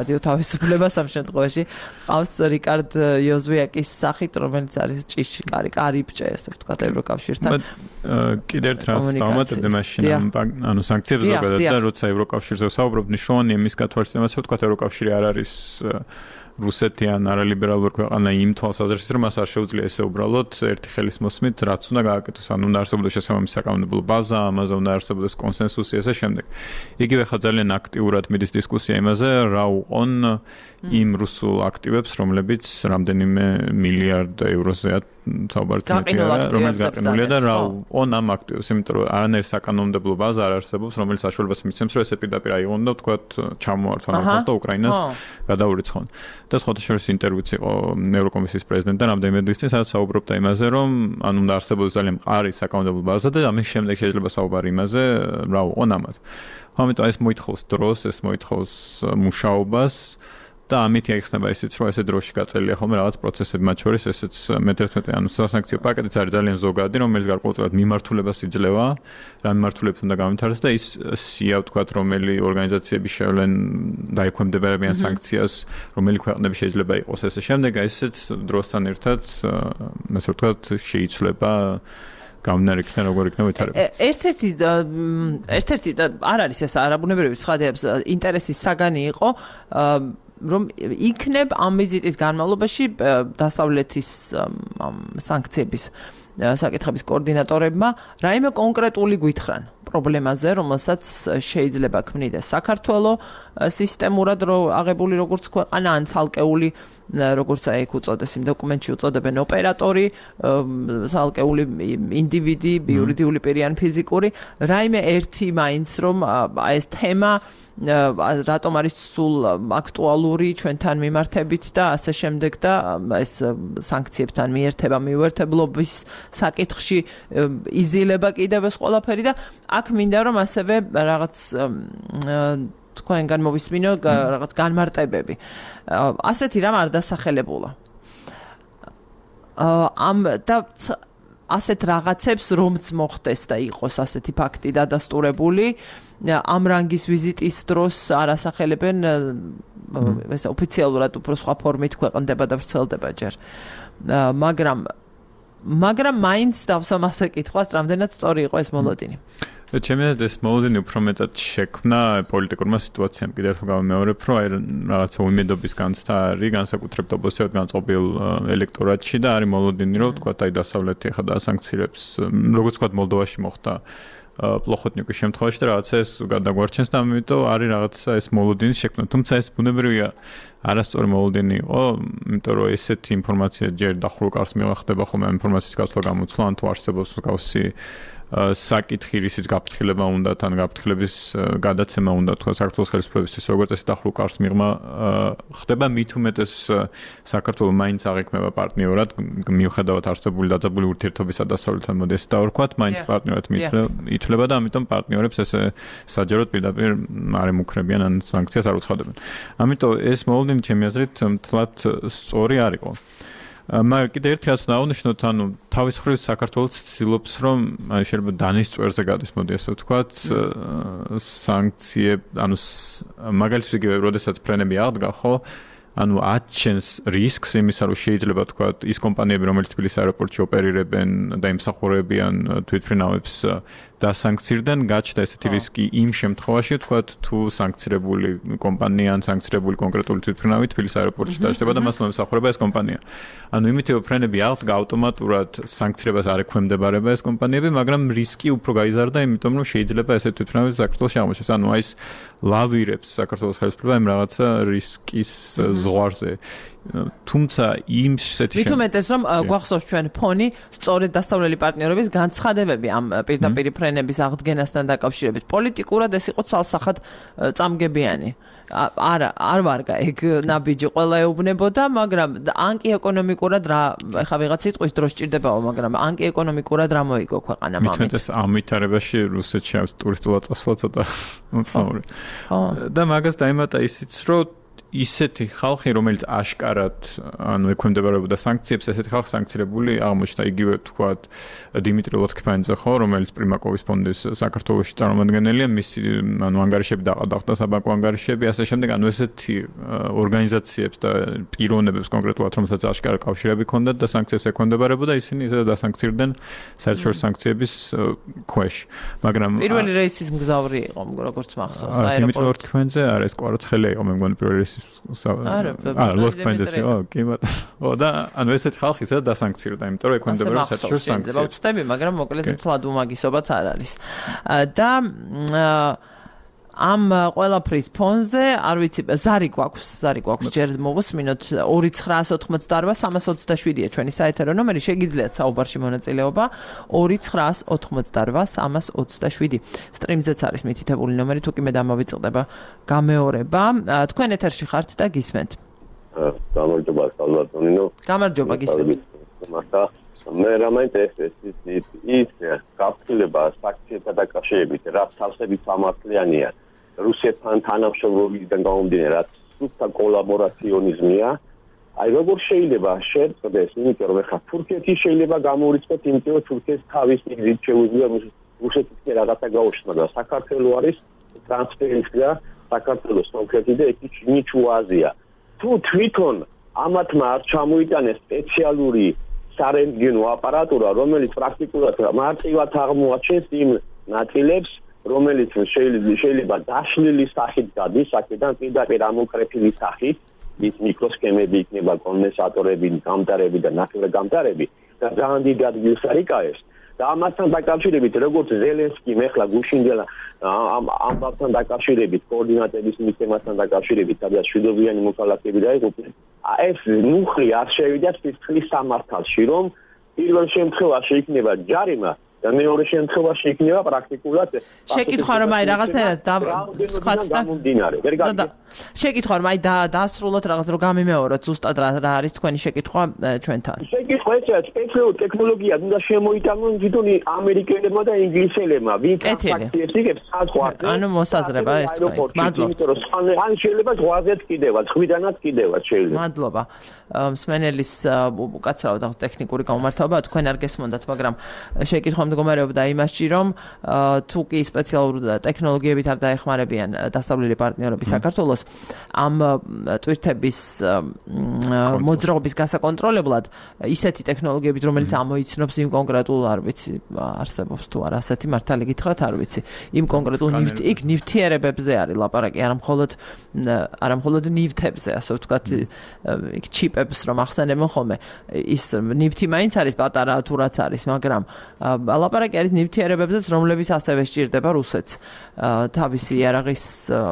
თავისუფლებას ამ შემთხვევაში ყავს რიკარდ იოზვიაკის სახით, რომელიც არის ჭიში, კარიბჭე, ესე ვთქვათ, ევროკავშირთან. კიდევ ერთ რას დავამატებდი მაშინ ანუ სანქციებს ზოგადად და როცა ევროკავშირზე ვსაუბრობ, ნიშნავენ იმის გათვალისწინებაც, რომ ვთქვათ, ევროკავშირი არ არის რუსეთი ან არალიბერალური ქვეყანა იმ თვალსაზრისით, რომ მას არ შეუძლია ესე უბრალოდ ერთი ხელის მოსმით რაც უნდა გააკეთოს, ანუ უნდა არსებობდეს შესაბამისი საკანონმდებლო ბაზა, ამაზე უნდა არსებობდეს კონსენსუსი ესე შემდეგ. იგივე ხა ძალიან აქტიურად მიდის დისკუსია იმაზე, რა უყონ იმ რუსულ აქტივებს, რომლებიც რამდენიმე მილიარდ ევროზეა საუბარი რომელიც გაყინულია და რა უყონ ამ აქტივებს, იმიტომ რომ არანაირი საკანონმდებლო ბაზა არ არსებობს, რომელიც საშუალებას მიცემს, რომ ესე პირდაპირ აიღონ და ვთქვათ, ჩამოართვან ახალს და უკრაინას გადაურიცხონ. და სხვათა შორის ინტერვიუც იყო ევროკომისიის პრეზიდენტთან რამდენიმე დღის წინ, სადაც საუბრობდა იმაზე, რომ ანუ უნდა არსებობდეს ძალიან მყარი საკანონმდებლო ბაზა და ამის შემდეგ შეიძლება საუბარი იმაზე, რა უყონ ამათ. ამიტომ ეს მოითხოვს დროს, ეს მოითხოვს მუშაობას და ამით აიხსნება ისიც, რომ ესე დროში გაწელია ხოლმე რაღაც პროცესები, მათ შორის ესეც მე-11 ანუ სასანქციო პაკეტიც არის ძალიან ზოგადი, რომელიც გარკვეულწილად მიმართულებას იძლევა, რა მიმართულებით უნდა გამართარდეს და ის სია ვთქვათ, რომელი ორგანიზაციები შევლენ დაექვემდებარებიან სანქციას, რომელი ქვეყნები შეიძლება იყოს ესე შემდეგ, ესეც დროსთან ერთად, ასე ვთქვათ, შეიცვლება გამნარიქთან როგორ იქნება ვითარება. ერთ-ერთი არ არის ეს არაბუნებრივი ცხადებს ინტერესის საგანი იყო რომ იქნებ ამ ვიზიტის განმავლობაში დასავლეთის სანქციების საკითხების კოორდინატორებმა რაიმე კონკრეტული გვითხრან პრობლემაზე, რომელსაც შეიძლება ქმნიდეს საქართველოს სისტემურად აღებული როგორც ქვეყანა ან ცალკეული როგორც ეგ უწოდეს იმ დოკუმენტში უწოდებენ ოპერატორი, ცალკეული ინდივიდი, იურიდიული პირი ან ფიზიკური, რაიმე ერთი მაინც რომ ეს თემა რატომ არის სულ აქტუალური ჩვენთან მიმართებით და ასე შემდეგ და ეს სანქციებთან მიუერთებლობის საკითხში იზილება კიდევ ეს ყველაფერი და აქ მინდა რომ ასევე რაღაც თქვენგან მოვისმინო რაღაც განმარტებები. ასეთი რამ არ დასახელებულა. ამ და ასეთ რაღაცებს რომც მოხდეს და იყოს ასეთი ფაქტი დადასტურებული, ამ რანგის ვიზიტის დროს არ ასახელებენ ეს ოფიციალურად უფრო სხვა ფორმით ქვეყნდება და ვრცელდება ჯერ. მაგრამ მაინც დავსვამ ასე კითხვას, რამდენად სწორი იყო ეს მოლოდინი. ჩემი აზრით ეს მოლოდინი უფრო მეტად შექმნა პოლიტიკურმა სიტუაციამ. კიდევ ერთხელ გამომეორებ, რომ აი რაღაცა უმედობის განცდა არის განსაკუთრებით ოპოზიციურად განწყობილ ელექტორატში და არის მოლოდინი, რომ თქვა აი დასავლეთი ახლა დაასანქცირებს, როგორც თქვა მოლდოვაში მოხდა პლოხოტნიუკის შემთხვევაში და რაღაცა ეს გადაგვარჩენს და ამიტომ არის რაღაცა ეს მოლოდინის შექმნა. თუმცა ეს ბუნებრივია არასწორი მოლოდინი იყო, იმიტომ რომ ესეთი ინფორმაცია ჯერ დახურულ კარს მივახდება ხოლმე ამ ინფორმაციის გასვლა გამოცვლა, ან თუ არსებობს მსგავსი საკითხი, რისიც გაფრთხილება უნდა, თან გაფრთხილების გადაცემა უნდა, თქვა საქართველოს ხელისუფლებისთვის როგორც ეს დახურულ კარს მიღმა ხდება, მით უმეტეს საქართველოს მაინც აღიქმება პარტნიორად, მიუხედავად არსებული დაძაბული ურთიერთობისა დასავლეთთან, მოდი ეს დავარქვათ, მაინც პარტნიორად ითვლება და ამიტომ პარტნიორებს ესე საჯაროდ პირდაპირ არ ემუქრებიან ან სანქციას არ უცხადებენ. ამიტომ ეს მოლოდინი ჩემი აზრით მთლად სწორი არ იყო. მაგრამ კიდევ ერთი რაც დავუნიშნოთ, ანუ თავის მხრივ საქართველოს ცდილობს, რომ შეიძლება დანის წვერზე გადის, მოდი ასე ვთქვათ, სანქციები, ანუ მაგალითად იგივე, როდესაც ფრენები აღდგა, ხო? ანუ აჩენს რისკს იმისა, რომ შეიძლება ვთქვათ, ის კომპანიები, რომელიც თბილისის აეროპორტში ოპერირებენ და იმსახურებიან თვითმფრინავებს დასანქცირდნენ, გაჩნდა ესეთი რისკი იმ შემთხვევაში, ვთქვათ, თუ სანქცირებული კომპანია ან სანქცირებული კონკრეტული თვითმფრინავი თბილისის აეროპორტში დაჯდება და მას მოემსახურება ეს კომპანია. ანუ იმითი რომ ფრენები აღდგა ავტომატურად სანქცირებას არ ექვემდებარება ეს კომპანიები, მაგრამ რისკი უფრო გაიზარდა, იმიტომ რომ შეიძლება ესეთი თვითმფრინავი საქართველოში აღმოჩნდეს. ანუ აი ეს ლავირებს საქართველოს ხელისუფლება იმ რაღაცა რისკის ზღვარზე. თუმცა იმ სეტში მით უმეტეს რომ გვახსოვს ჩვენ ფონი სწორედ დასავლელი პარტნიორების განცხადებები ამ პირდაპირ ფრენების აღდგენასთან დაკავშირებით. პოლიტიკურად ეს იყო ცალსახად წამგებიანი. არ ვარგა ეგ ნაბიჯი ყველა ეუბნებოდა, მაგრამ ან კი ეკონომიკურად რა ეხა ვიღაც სიტყვის დრო სჭირდებაო, მაგრამ ან კი ეკონომიკურად რა მოიგო ქვეყანამ ამით. მით უმეტეს ამ ვითარებაში რუსეთში ტურისტულად წასვლა ცოტა უცნაური. და მაგას დაემატა ისიც, რომ ისეთი ხალხი, რომელიც აშკარად ექვემდებარებოდა სანქციებს, ესეთი ხალხი სანქცირებული აღმოჩნდა. იგივე თქვათ დიმიტრი ლოთქიფანიძე ხო, რომელიც პრიმაკოვის ფონდის საქართველოში წარმომადგენელია, მისი ანგარიშები დაყდა საბანკო ანგარიშები, ასე შემდეგ, ესეთი ორგანიზაციებს და პიროვნებებს კონკრეტულად, რომელსაც აშკარად კავშირები ჰქონდათ და სანქციებს ექვემდებარებოდა, ისინი ისედაც დასანქცირდნენ საერთაშორისო სანქციების ქვეშ. მაგრამ პირველი რეისის მგზავრი იყო, როგორც მახსოვს, აეროპორტში. დიმიტრი ლოთქიფანიძე არის, კვარაცხელია იყო, მე მგონი პირველი რეისის ლოთქიფანიძე კი ბატონო. და ესეთი ხალხი ისედაც დასანქცირდა, იმიტომ რომ ექვემდებარება საერთაშორისო სანქციებს. ვწდები, მაგრამ მოკლედ მთლად უმაგისობაც არ არის. და ამ ყველაფრის ფონზე, არ ვიცი, ზარი გვაქვს ჯერ მოვუსმინოთ 2988327-ია ჩვენი საეთერო ნომერი, შეგიძლიათ საუბარში მონაწილეობა 2988327. სტრიმზეც არის მითითებული ნომერი, თუ კი მე დამავიწყდება გამეორება. თქვენ ეთერში ხართ და გისმენთ. გამარჯობა, სალვატონინო. გამარჯობა, გისმენთ. მე რა მაინტერესებს ის გაფრთხილება სანქციებთან დაკავშირებით, რაც თავსებით სამართლიანია. რუსეთთან თანამშრომლობიდან გამომდინარე, რაც სუფთა კოლაბორაციონიზმია. აი როგორ შეიძლება შეწყდეს, იმიტომ რომ ხა თურქეთი შეიძლება გამორიცხოთ, იმიტომ რომ თურქეთს თავის მიზნით შეუძლია რუსეთთან რაღაცა გაუშვება და საქართველოს არის ტრანსფერინგა საქართველოს სომხეთი და ნიჩუაზია. თუ თვითონ ამათმა არ ჩამოიტანეს სპეციალური სარენტგენო აპარატურა, რომელიც პრაქტიკულად მარტივად აღმოაჩენს იმ ნაწილებს, რომელიც შეიძლება დაშლილი სახით გადის, აქედან პირდაპირ ამოკრეფილი სახით, ის მიკროსქემები იქნება, კონდენსატორები, გამტარები და ნახევრგამტარები და ძალიან დიდ ადგილს არიკაებს. და ამასთან დაკავშირებით, როგორც ზელენსკიმ ახლა გუშინდელა ამბავთან დაკავშირებით, კოორდინატების მიცემასთან დაკავშირებით, სადაც შვიდობიანი მოქალაქეები დაიღუპნენ, ეს მუხლი არ შევიდა სისხლის სამართალში, რომ პირველ შემთხვევაში იქნება ჯარიმა და მეორე შემთხვევაში იქნება პრაქტიკულად შეკითხვა რომ აი რაღაცნაირად სხვაც და შეკითხვა რომ აი დაასრულოთ რაღაც რომ გამიმეოროთ ზუსტად რა არის თქვენი შეკითხვა ჩვენთან შეკითხვა ესაა სპეციალური ტექნოლოგია უნდა შემოიტანონ თვითონ ამერიკელებმა და ინგლისელებმა ვინ სანქციებს იგებს საზღვარზე ანუ მოსაზრება ეს თქვენ მადლობა ან შეიძლება ზღვაზეც კიდევაც ხვიდანაც კიდევაც შეიძლება მადლობა მსმენელის უკაცრავად ტექნიკური გამომართვება თქვენ არ გესმოდათ მაგრამ შეკითხვა მდგომარეობდა იმასში, რომ თუ კი სპეციალურ ტექნოლოგიებით არ დაეხმარებიან დასავლელი პარტნიორები საქართველოს, ამ ტვირთების მოძრაობის გასაკონტროლებლად ისეთი ტექნოლოგიებით, რომელიც ამოიცნობს იმ კონკრეტულ, არ ვიცი, არსებობს თუ არა ასეთი მართალი გითხრათ, არ ვიცი, იმ კონკრეტულ ნივთიერებებზე არის ლაპარაკი, არა მხოლოდ ნივთებზე, ასე ვთქვათ, იქ ჩიპებს რომ ახსენებენ ხოლმე, ის ნივთი მაინც არის პატარა თუ რაც არის, მაგრამ ლაპარაკი არის ნივთიერებებზეც, რომლებიც ასევე სჭირდება რუსეთს თავისი იარაღის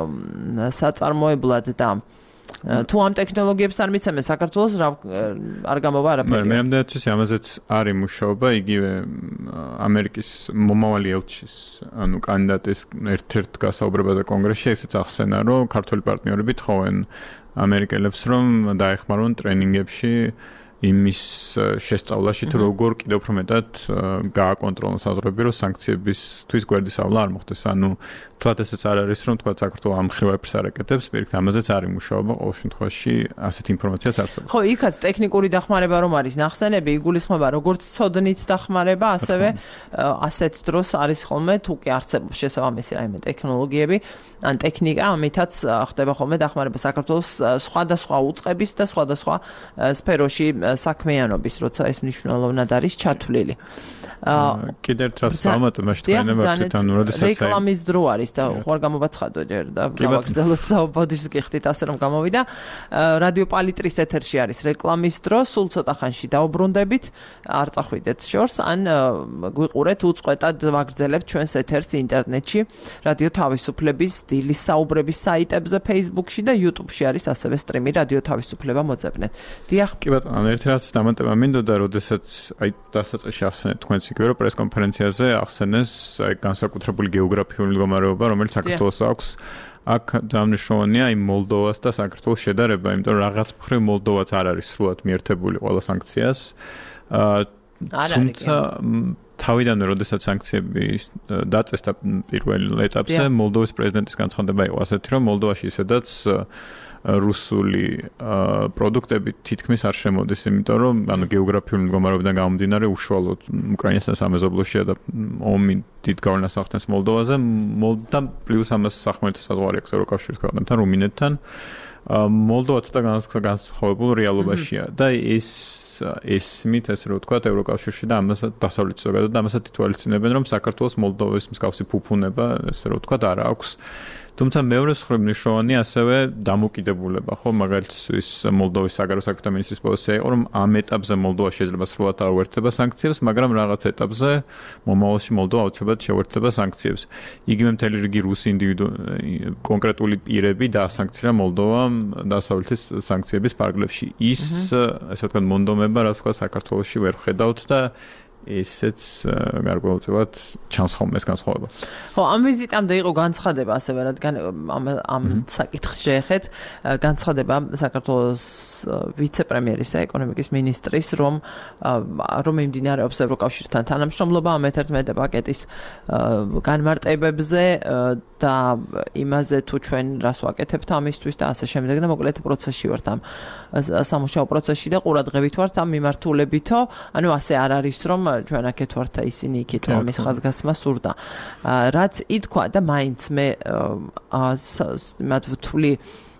საწარმოებლად და თუ ამ ტექნოლოგიებს არ მიცემენ საქართველოს არ გამოვა არაფერი. მე ამდენთვის ამაზეც არის მუშაობა, იგივე ამერიკის მომავალი ელჩის, ანუ კანდიდატის ერთ-ერთ გასაუბრებაზე კონგრესში ესეც ახსენა, რომ ქართველი პარტნიორები თხოვენ ამერიკელებს, რომ დაეხმარონ ტრენინგებში იმის შესწავლაში თუ როგორ კიდევ უფრო მეტად გააკონტროლონ საზღვრები, რომ სანქციებისთვის გვერდისავლა არ მოხდეს. ანუ თლათ ესეც არ არის, რომ თქვა საქართველოს ამ ხრივებს არ ეკეთებს, პირიქით ამაზეც არის მუშაობა, ყოველ შემთხვევაში ასეთი ინფორმაციაც არსებობს. ხო, იქაც ტექნიკური დახმარება რომ არის ნახსენები, იგულისხმება როგორც ცოდნით დახმარება, ასევე ასეთ დროს არის ხოლმე თუ კი არსებობს შესაბამისი რაიმე ტექნოლოგიები, ან ტექნიკა, ამითაც ხდება ხოლმე დახმარება საქართველოს სხვადასხვა უწყების და სხვადასხვა სფეროში საქმიანობის, როცა ეს მნიშვნელოვნად არის ჩათვლილი. კიდევ ერთ რას ამატებაში თქვენებართ, ანუ როდესაც რეკლამის დრო არის და ხوار გამოვაცხადო ჯერ და გავაგრძელოთ საუბოდის გიხდით ასე რომ გამოვიდა. რადიო პალიტრის ეთერში არის რეკლამის დრო, სულ ცოტა ხანში დაუბრუნდებით, არ წახვიდეთ შორს, ან გვიყურეთ უწყვეტად ვაგრძელებთ ჩვენს ეთერს ინტერნეტში, რადიო თავისუფლების დილის საუბრების საიტებზე, Facebook-ში და YouTube-ში არის ასევე სტრიმი რადიო თავისუფლება მოძებნეთ. დიახ. კი ბატონო, ერთ რაც დამატება მინდოდა, როდესაც აი დასაწყისში ახსენეთ თქვენს იგივე რომ პრესკონფერენციაზე ახსენეს აი განსაკუთრებული გეოგრაფიული მდგომარეობა, რომელიც საქართველოს აქვს. აქ დამნიშნულია აი მოლდოვას და საქართველოს შედარება, იმიტომ რომ რაღაც მხრივ მოლდოვაც არ არის სრულად მიერთებული ყველა სანქციას. თუმცა თავიდანვე, როდესაც სანქციები დაწესდა პირველ ეტაპზე, მოლდოვის პრეზიდენტის განცხადება იყო ასეთი, რომ მოლდოვაში ისედაც რუსული პროდუქტები თითქმის არ შემოდის, იმიტომ რომ გეოგრაფიული მდგომარეობიდან გამომდინარე უშუალოდ უკრაინასთან სამეზობლოშია და ომი დიდ გავლენას ახდენს მოლდოვაზე, და პლუს ამას სახმელეთო საზღვარი აქვს ევროკავშირის ქვეყნებთან, რუმინეთთან. მოლდოვა ცოტა განსხვავებულ რეალობაშია და ეს მით ესე რომ ვთქვათ ევროკავშირში და ამასაც დასავლეთის ზოგადად და ამასაც ითვალისწინებენ რომ საქართველოს მოლდოვის მსგავსი ფუფუნება ესე რომ ვთქვათ არ აქვს. თუმცა მეორე მხრივ მნიშვნელოვანია ასევე დამოკიდებულება, ხო, მაგალითად მოლდოვის საგარეო საქმეთა მინისტრის პოზიცია იყო, რომ ამ ეტაპზე მოლდოვა შეიძლება სრულად არ უერთდება სანქციებს, მაგრამ რაღაც ეტაპზე მომავალში მოლდოვა აუცილებლად შეუერთდება სანქციებს. იგივე მთელი რიგი რუსი კონკრეტული პირები დაასანქცია მოლდოვამ დასავლეთის სანქციების ფარგლებში. ის ესე ვთქვათ მონდომება, რაც ვთქვათ საქართველოში ვერ ხედავთ და ესეც გარკვეულწილად ჩანს ხოლმე ეს განსხვავება. ხო, ამ ვიზიტამდე იყო განცხადება ასევე, რადგან ამ საკითხს შეეხეთ, განცხადება საქართველოს ვიცე-პრემიერის და ეკონომიკის მინისტრის, რომ მიმდინარეობს ევროკავშირთან თანამშრომლობა ამ 11 პაკეტის განმარტებებზე და იმაზე თუ ჩვენ რას ვაკეთებთ ამისთვის და ასე შემდეგ და მოკლედ პროცესში ვართ ამ სამუშაო პროცესში და ყურადღებით ვართ ამ მიმართულებითო, ანუ ასე არ არის რომ ჩვენ აქეთ ვართ და ისინი იქით რომ ის ხაზგასმა სურდა. რაც ითქვა და მაინც მე მათ ვთვლი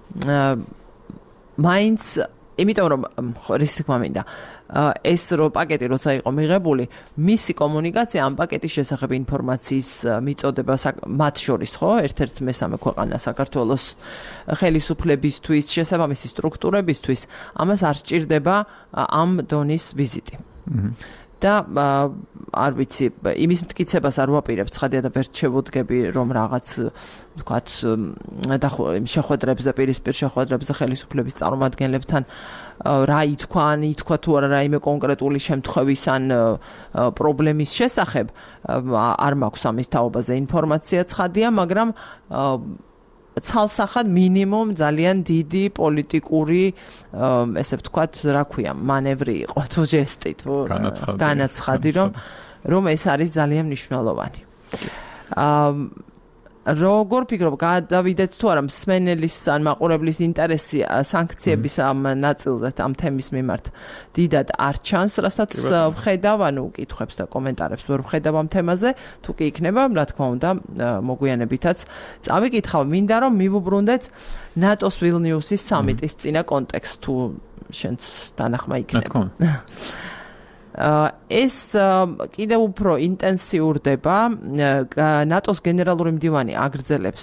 მაინც იმიტომ რომ რის თქმა მინდა ეს რო პაკეტი როცა იყო მიღებული, მისი კომუნიკაცია ამ პაკეტის შესახებ ინფორმაციის მიწოდება მათ შორის, ხო, ერთ-ერთ მესამე ქვეყანა საქართველოს ხელისუფლებისთვის, შესაბამისი სტრუქტურებისთვის, ამას არ სჭირდება ამ დონის ვიზიტი. და არ ვიცი, იმის მტკიცებას არ ვაპირებ, ცხადია და ვერ შევოდგები, რომ რაღაც ვთქვათ შეხვედრებზე, პირისპირ შეხვედრებზე ხელისუფლების წარმომადგენლებთან რა ითქვა, ან ითქვა თუ არა რაიმე კონკრეტული შემთხვევის ან პრობლემის შესახებ, არ მაქვს ამის თაობაზე ინფორმაცია ცხადია, მაგრამ ცალსახად მინიმუმ ძალიან დიდი პოლიტიკური ესე ვთქვათ, რა ქვია, მანევრი იყო თუ ჟესტი თუ განაცხადი, რომ ეს არის ძალიან მნიშვნელოვანი. როგორ ფიქრობ, გადავიდეთ თუ არა მსმენელის ან მაყურებლის ინტერესი სანქციების ამ ნაწილზე, ამ თემის მიმართ დიდად არ ჩანს, რასაც ვხედავ, ანუ კითხვებს და კომენტარებს ვერ ვხედავ ამ თემაზე, თუ კი იქნება, რა თქმა უნდა, მოგვიანებითაც წავიკითხავ, მინდა რომ მივუბრუნდეთ ნატოს ვილნიუსის სამიტის წინა კონტექსტს, თუ შენც თანახმა იქნება. ეს კიდევ უფრო ინტენსიურდება, ნატოს გენერალური მდივანი აგრძელებს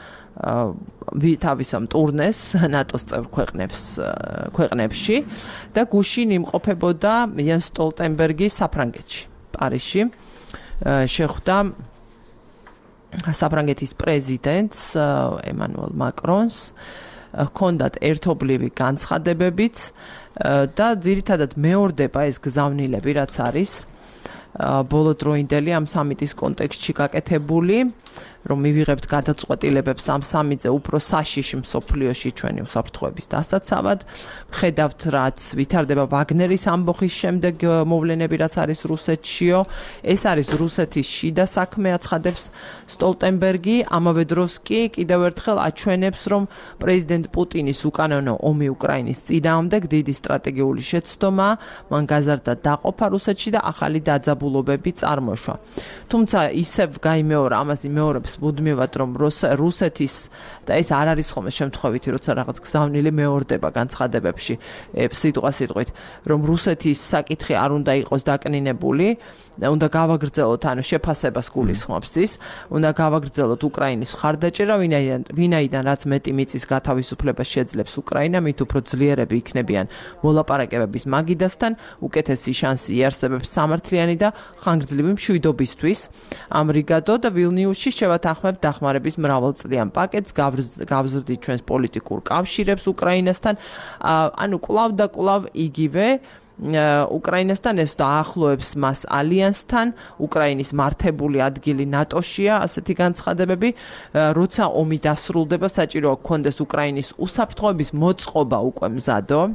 თავის ამ ტურნეს ნატოს წევრ ქვეყნებში და გუშინ იმყოფებოდა იან სტოლტენბერგი საფრანგეთში, პარიზში. შეხვდა საფრანგეთის პრეზიდენტს ემანუელ მაკრონს, ჰქონდათ ერთობლივი განცხადებებიც და ძირითადად მეორდება ეს გზავნილები, რაც არის ბოლოდროინდელი ამ სამიტის კონტექსტში გაკეთებული, რომ მივიღებთ გადაწყვეტილებებს ამ სამიტზე უფრო საშიში მსოფლიოში ჩვენი უსაფრთხოების დასაცავად. ხედავთ, რაც ვითარდება ვაგნერის ამბოხის შემდეგ მოვლენები, რაც არის რუსეთშიო. ეს არის რუსეთის შიდა საქმე, აცხადებს სტოლტენბერგი. ამავე დროს კი კიდევ ერთხელ აჩვენებს, რომ პრეზიდენტ პუტინის უკანონო ომი უკრაინის წინააღმდეგ დიდი სტრატეგიული შეცდომა, მან გაზარდა დაყოფა რუსეთში და ახალი დაძაბულობები წარმოშვა. თუმცა ისევ გაიმეორა, ამას იმეორებს მუდმივად, რომ რუსეთის და ეს არ არის ხოლმე შემთხვევითი, როცა რაღაც გზავნილი მეორდება განცხადებებში, სიტყვით, რომ რუსეთის საკითხი არ უნდა იყოს დაკნინებული, უნდა გავაგრძელოთ, ანუ შეფასებას გულისხმობს ის, უნდა გავაგრძელოთ უკრაინის მხარდაჭერა, ვინაიდან რაც მეტი მიწის გათავისუფლებას შეძლებს უკრაინა, მით უფრო ძლიერები იქნებიან მოლაპარაკებების მაგიდასთან, უკეთესი შანსი იარსებებს სამართლიანი და ხანგრძლივი მშვიდობისთვის. ამრიგადო და ვილნიუსში შევათანხმებთ დახმარების მრავალწლიან პაკეტს, გავზრდით ჩვენს პოლიტიკურ კავშირებს უკრაინასთან, ანუ კვლავ და კვლავ იგივე უკრაინასთან ეს დაახლოებს მას ალიანსთან, უკრაინის მართებული ადგილი ნატოშია, ასეთი განცხადებები, როცა ომი დასრულდება, საჭიროა გქონდეს უკრაინის უსაფრთხოების მოწყობა უკვე მზადო.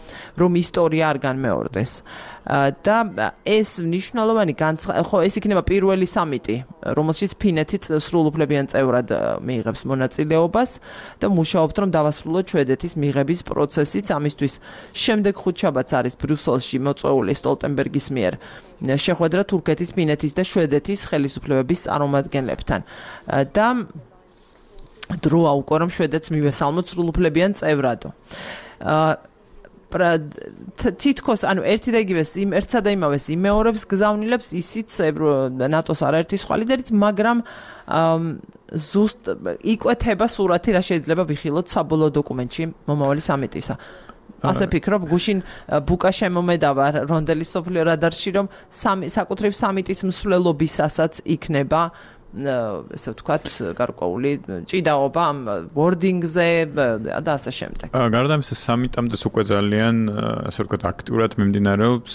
რომ ისტორია არ განმეორდეს. და ეს მნიშვნელოვანი ხო ეს იქნება პირველი სამიტი, რომელშიც ფინეთი სრულუფლებიან წევრად მიიღებს მონაწილეობას და მუშაობთ, რომ დავასრულოთ შვედეთის მიღების პროცესიც. ამისთვის შემდეგ ხუთშაბათს არის ბრიუსელში მოწვეული სტოლტენბერგის მიერ შეხვედრა თურქეთის, ფინეთის და შვედეთის ხელისუფლებების წარმომადგენლებთან. და დროა უკვე რომ შვედეთს მივესალმოთ სრულუფლებიან წევრადო. თითქოს ანუ ერთი და იგივე ერთსა და იმავეს იმეორებს გზავნილებს ისიც ნატოს არაერთი სხვა ლიდერიც, მაგრამ ზუსტ იკვეთება სურათი, რა შეიძლება ვიხილოთ საბოლოო დოკუმენტში მომავალი სამიტისა. ასე ფიქრობ, გუშინ ბუკა შემომედავა რონდელის სოფლიო რადარში, რომ საკუთრივ სამიტის მსვლელობისასაც იქნება ესე ვთქვათ, გარკვეული ჭიდაობა ამ ვორდინგზე და ასე შემდეგ. გარდა ამისა, სამიტამდე უკვე ძალიან, ასე ვთქვათ, აქტიურად მიმდინარეობს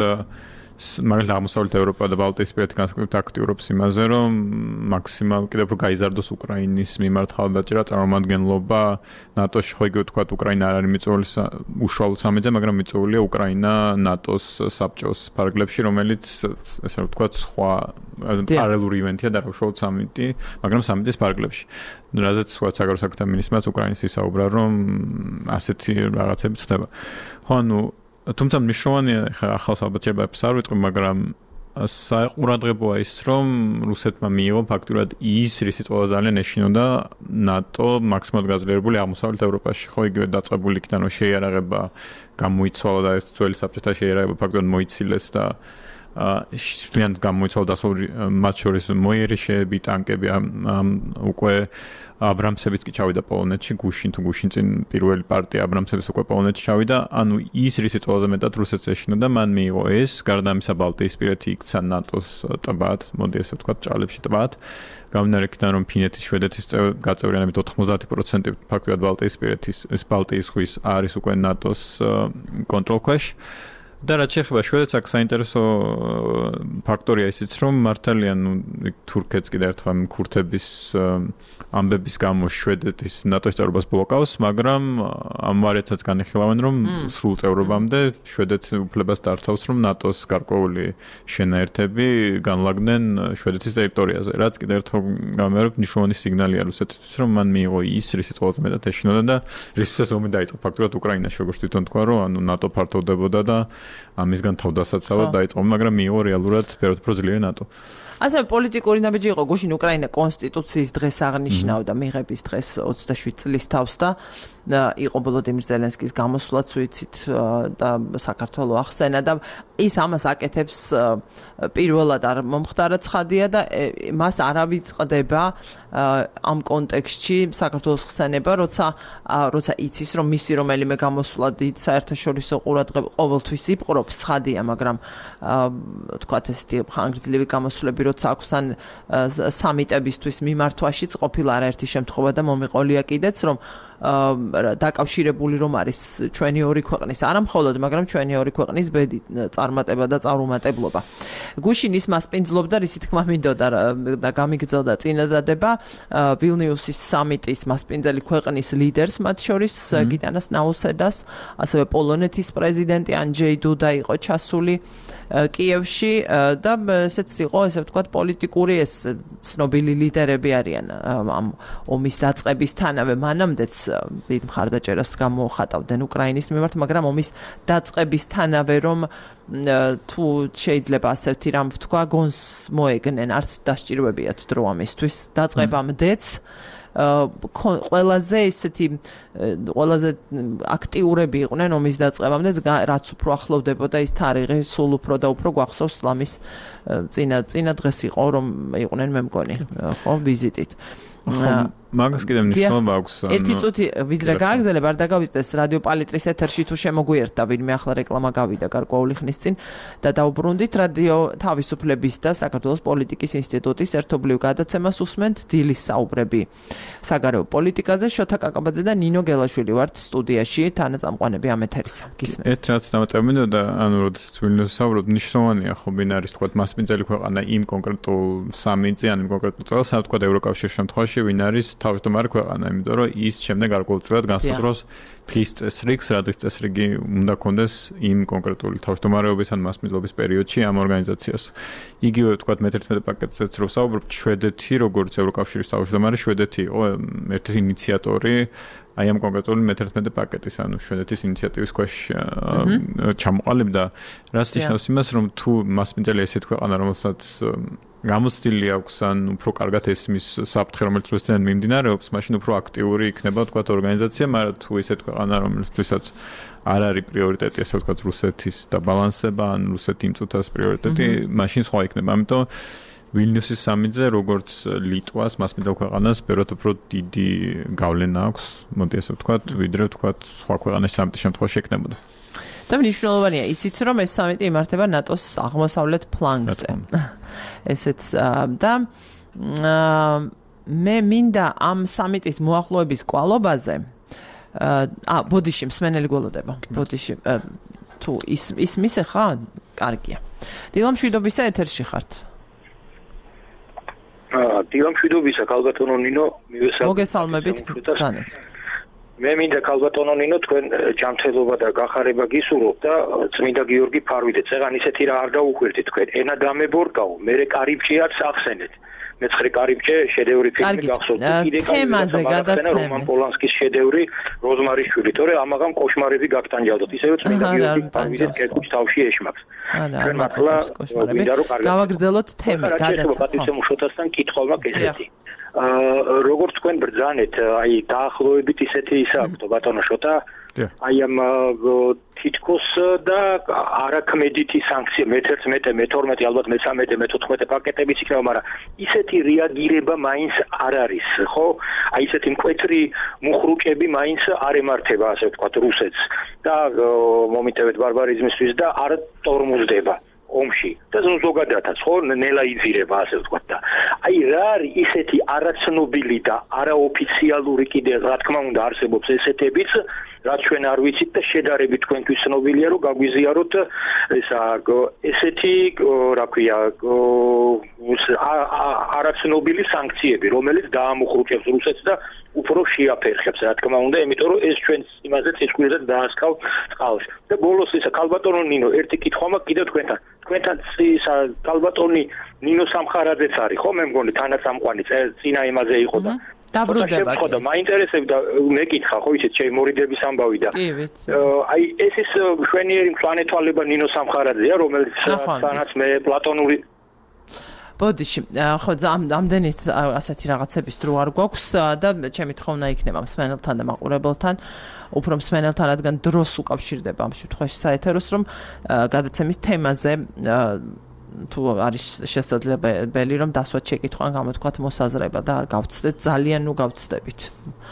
მაგალითად აღმოსავლეთ ევროპა და ბალტიისპირეთი განსაკუთრებით აქტიურობს იმაზე, რომ მაქსიმალ კიდევ უფრო გაიზარდოს უკრაინის მიმართ ხალხდაჭერა წარმომადგენლობა ნატოში. ხო იგივე ვთქვათ, უკრაინა არ არის მიწვეული უშუალოდ სამიტზე, მაგრამ მიწვეულია უკრაინა ნატოს საბჭოს ფარგლებში, რომელიც ესე ვთქვათ, სხვა პარალელური ივენთია და უშუალოდ სამიტი, მაგრამ სამიტის ფარგლებში. რაზეც ვთქვათ, საგარეო საქმეთა მინისტრმა უკრაინის ისაუბრა, რომ ასეთი რაღაცები ხდება. ხო, ანუ თუმცა მნიშვნელოვანია ახალ საბჭოებს არ ვიტყვი, მაგრამ საყურადღებოა ის, რომ რუსეთმა მიიღო ფაქტურად ის, რისიც ყველაზე ძალიან ეშინოდა ნატო მაქსიმალურად გაძლიერებული აღმოსავლეთ ევროპაში. ხო იგივე დაწყებული იქიდან რომ შეიარაღება გამოიცვალა და ეს ძველი საბჭოთა შეიარაღება ფაქტურად მოიცილეს და ძალიან გამოიცვალა დასავლური მათ შორის მოიერიშეები, ტანკები უკვე აბრამსებიც კი ჩავიდა პოლონეთში, გუშინ წინ პირველი პარტია აბრამსების უკვე პოლონეთში ჩავიდა. ანუ ის რისიც ყველაზე მეტად რუსეთს ეშინოდა, მან მიიღო ეს, გარდა ამისა ბალტიისპირეთი იქცა ნატოს ტბად, მოდი ესე ვთქვათ, ჭალებში ტბად. გამომდინარე იქიდან, რომ ფინეთის, შვედეთის გაწევრიანებით 90% ფაქტობრივად ბალტიისპირეთის, ეს ბალტიის ზღვის არის უკვე ნატოს კონტროლქვეშ. და რაც შეეხება შვედეთს, აქ საინტერესო ფაქტორია ისიც, რომ მართალია, თურქეთს კიდევ ერთხელ ქურთების ამბების გამო შვედეთის ნატოს წევრობას ბლოკავს, მაგრამ ამ ვარიანტსაც განიხილავენ, რომ სრულ წევრობამდე შვედეთი უფლებას დართავს, რომ ნატოს გარკვეული შენაერთები განლაგდნენ შვედეთის ტერიტორიაზე. რაც კიდევ ერთხელ გამეორებ, მნიშვნელოვანი სიგნალია რუსეთისთვის, რომ მან მიიღო ის, რისიც ყველაზე მეტად ეშინოდა და რისთვისაც ომი დაიწყო. ფაქტობრივად უკრაინაში, როგორც თვითონ თქვა, რომ ანუ ნატო ფართოვდებოდა და ამისგან თავდასაცავად დაიწყო, მაგრამ მიიღო რეალურად ფერად უფრო ძლიერი ნატო. ასევე პოლიტიკური ნაბიჯი იყო გუშინ უკრაინა კონსტიტუციის დღეს აღნიშნავდა მიღების დღეს 27 წლის თავს და იყო ვოლოდიმირ ზელენსკის გამოსვლაც ვიცით და საქართველოს ახსენა და ის ამას აკეთებს პირველად არ მომხდარა ცხადია და მას არ ავიწყდება ამ კონტექსტში საქართველოს ხსენება, როცა იცის რომ მისი რომელიმე გამოსვლა დიდ საერთაშორისო ყურადღებას ყოველთვის იპყრობს, ცხადია, მაგრამ თქვათ ესეთი ხანგრძლივი გამოსვლები როცა აქვს ან სამიტებისთვის მიმართვაშიც ყოფილა არაერთი შემთხვევა და მომიყოლია კიდეც რომ დაკავშირებული რომ არის ჩვენი ორი ქვეყნის არამხოლოდ, მაგრამ ჩვენი ორი ქვეყნის ბედი, წარმატება და წარუმატებლობა. გუშინ ის მასპინძლობდა, რის თქმა მინდოდა და გამიგრძელდა წინადადება ვილნიუსის სამიტის მასპინძელი ქვეყნის ლიდერს, მათ შორის გიტანას ნაუსედას, ასევე პოლონეთის პრეზიდენტი ანჯეი დუდა იყო ჩასული კიევში და ესეც იყო, ესე ვთქვათ, პოლიტიკური ეს ცნობილი ლიდერები არიან ამ ომის დაწყებისთანავე, მანამდეც დიდ მხარდაჭერას გამოხატავდნენ უკრაინის მიმართ, მაგრამ ომის დაწყებისთანავე რომ თუ შეიძლება ასეთი რამ ვთქვა, გონს მოეგნენ, არც დასჭირვებიათ დრო ამისთვის, დაწყებამდეც ყველაზე აქტიურები იყვნენ ომის დაწყებამდე, რაც უფრო ახლოვდებოდა ის თარიღი, სულ უფრო და უფრო გვახსოვს ლამის წინა დღეს იყო, რომ იყვნენ მე მგონი, ხო, ვიზიტით. მაგას კიდევ მნიშვნელობა აქვს. ერთი წუთი ვიდრე გააგზელებ, არ დაგავიწყდეს რადიო პალიტრის ეთერში თუ შემოგვიერთდა ვინმე ახლა რეკლამა გავიდა გარკვეული ხნის წინ და დაუბრუნდით რადიო თავისუფლების და საქართველოს პოლიტიკის ინსტიტუტის ერთობლივ გადაცემას უსმენთ დილის საუბრები საგარეო პოლიტიკაზე. შოთა კაკაბაძე და ნინო გელაშვილი ვართ სტუდიაში, თანაწამყვანები ამ ეთერისა. გისმენთ. ერთ რაც დამატებინო და ანუ როდესაც ვილნიუსს საუბრობ, მნიშვნელოვანია ხო ვინ არის თქვა მასპინძელი ქვეყანა იმ კონკრეტულ სამიტზე, ან იმ კონკრეტულ წელს, ან თქვა ევროკავშირის შემთხვევაში ვინ არის თავმჯდომარე ქვეყანა, იმიტომ რომ ის შემდეგ გარკვეულწილად განსაზღვრავს დღის წესრიგს, რადგან წესრიგი უნდა კონდეს იმ კონკრეტული თავმჯდომარეობის ან მასპინძლობის პერიოდში ამ ორგანიზაციას. იგივე ვთქვათ მე-11 პაკეტზეც რო ვსაუბრობ, შვედეთი, როგორც ევროკავშირის თავმჯდომარე, შვედეთი იყო ერთ-ერთი ინიციატორი აი ამ კონკრეტული მე-11 პაკეტის, ანუ შვედეთის ინიციატივის ქვეშ ჩამოყალიბდა, რაც ნიშნავს იმას, რომ თუ მასპინძელი ესეთ ქვეყანა, რომელსაც გამოცდილი აქვს ან უფრო კარგად ესმის საფრთხე, რომელიც რუსეთიდან მიმდინარეობს, მაშინ უფრო აქტიური იქნება თქვათ ორგანიზაცია, მაგრამ თუ ესეთ ქვეყანა, რომელთვისაც არ არის პრიორიტეტი, ასე ვთქვათ, რუსეთის დაბალანსება ან რუსეთი იმწუთას პრიორიტეტი, მაშინ სხვა იქნება. ამიტომ ვილნიუსის სამიტზე, როგორც ლიტვას, მასპინძელ ქვეყანას, ბევრად უფრო დიდი გავლენა აქვს, მოდი ასე ვთქვათ, ვიდრე ვთქვათ, სხვა ქვეყანაში სამიტის შემთხვევაში ექნებოდა. და მნიშვნელოვანია ისიც, რომ ეს სამიტი იმართება ნატოს აღმოსავლეთ ფლანგზე. ესეც და მე მინდა ამ სამიტის მოახლოების კვალობაზე ბოდიში მსმენელი გველოდება. ბოდიში თუ ის მისე ხარ? კარგია. დილამშვიდობისა ეთერში ხართ. დილამშვიდობისა, ქალბატონო ნინო, მოგესალმებით ძალიან. მე მინდა ქალბატონო ნინო თქვენ ჯანმრთელობა და გახარება გისურვობ და წმინდა გიორგი ფარვიდე წეგან ისეთი რა არ დაუხვირდით თქვენ ენა დამებორგაო მე კარიბჭეაც ახსენეთ მეცხრე კარიბჭე შედევრი ფილმი გახსოვთ კიდე თემაზე გადაცემა რომან პოლანსკის შედევრი როზმარიშვილი თორე ამაღამ კოშმარები გაგტანჯავდოთ ისევ წმინდა გიორგი ფარვიდეს კერკუჩ თავში ეშმაკს ჩვენ მართლა გავაგრძელოთ თემა გადაცემა პატივცემულობასთან კითხვა მაქვს ესეთი როგორც თქვენ ბრძანეთ აი დაახლოებით ისეთი ისა აქვს ბატონო შოთა აი ამ თითქოს და არაქმედითი სანქცია მე-11, მე-12, ალბათ მე-13, მე-14 პაკეტებიც იქნება, მაგრამ ისეთი რეაგირება მაინც არ არის, ხო? აი ისეთი მკვეთრი მუხრუჭები მაინც არ ემართება, ასე ვთქვათ, რუსეთს და მომიტევეთ ბარბარიზმისთვის და არ ტორმუზდება ომში და ზოგადადაც ხო ნელა იძირება ასე ვთქვათ და აი რა არის ისეთი არაცნობილი და არაოფიციალური კიდე რა თქმა უნდა არსებობს ესეთებიც რაც ჩვენ არ ვიცით და შედარებით თქვენთვის ცნობილია რომ გაგვიზიაროთ ესეთი რა ქვია არაცნობილი სანქციები რომელიც დაამუხრუჭებს რუსეთს და უფრო შეაფერხებს რა თქმა უნდა იმიტომ რომ ეს ჩვენს იმაზე ცისკვილად დაასკავ წყალში და ბოლოს ისა ქალბატონო ნინო ერთი კითხვა მაქვს კიდევ თქვენთან ისა ქალბატონი ნინო სამხარაძეც არის ხო მე მგონი თანაწამყვანი წინა იმაზე იყო და დაბრუნდება ხო და მაინტერესებდა მეკითხა ხო ისეთ შემორიდების ამბავი და აი ეს ის შვენიერი მწვანეთვალება ნინო სამხარაძეა რომელიც სანაც მე პლატონური ბოდიში ხო ამდენი ასეთი რაღაცების დრო არ გვაქვს და ჩემი თხოვნა იქნება მსმენელთან და მაყურებელთან უფრო მსმენელთან რადგან დროს უკავშირდება ამ შემთხვევაში საეთეროს რომ გადაცემის თემაზე თუ არის შესაძლებელი რომ დასვათ შეკითხვა გამოთქვათ მოსაზრება და არ გავცდეთ ძალიან გავცდებით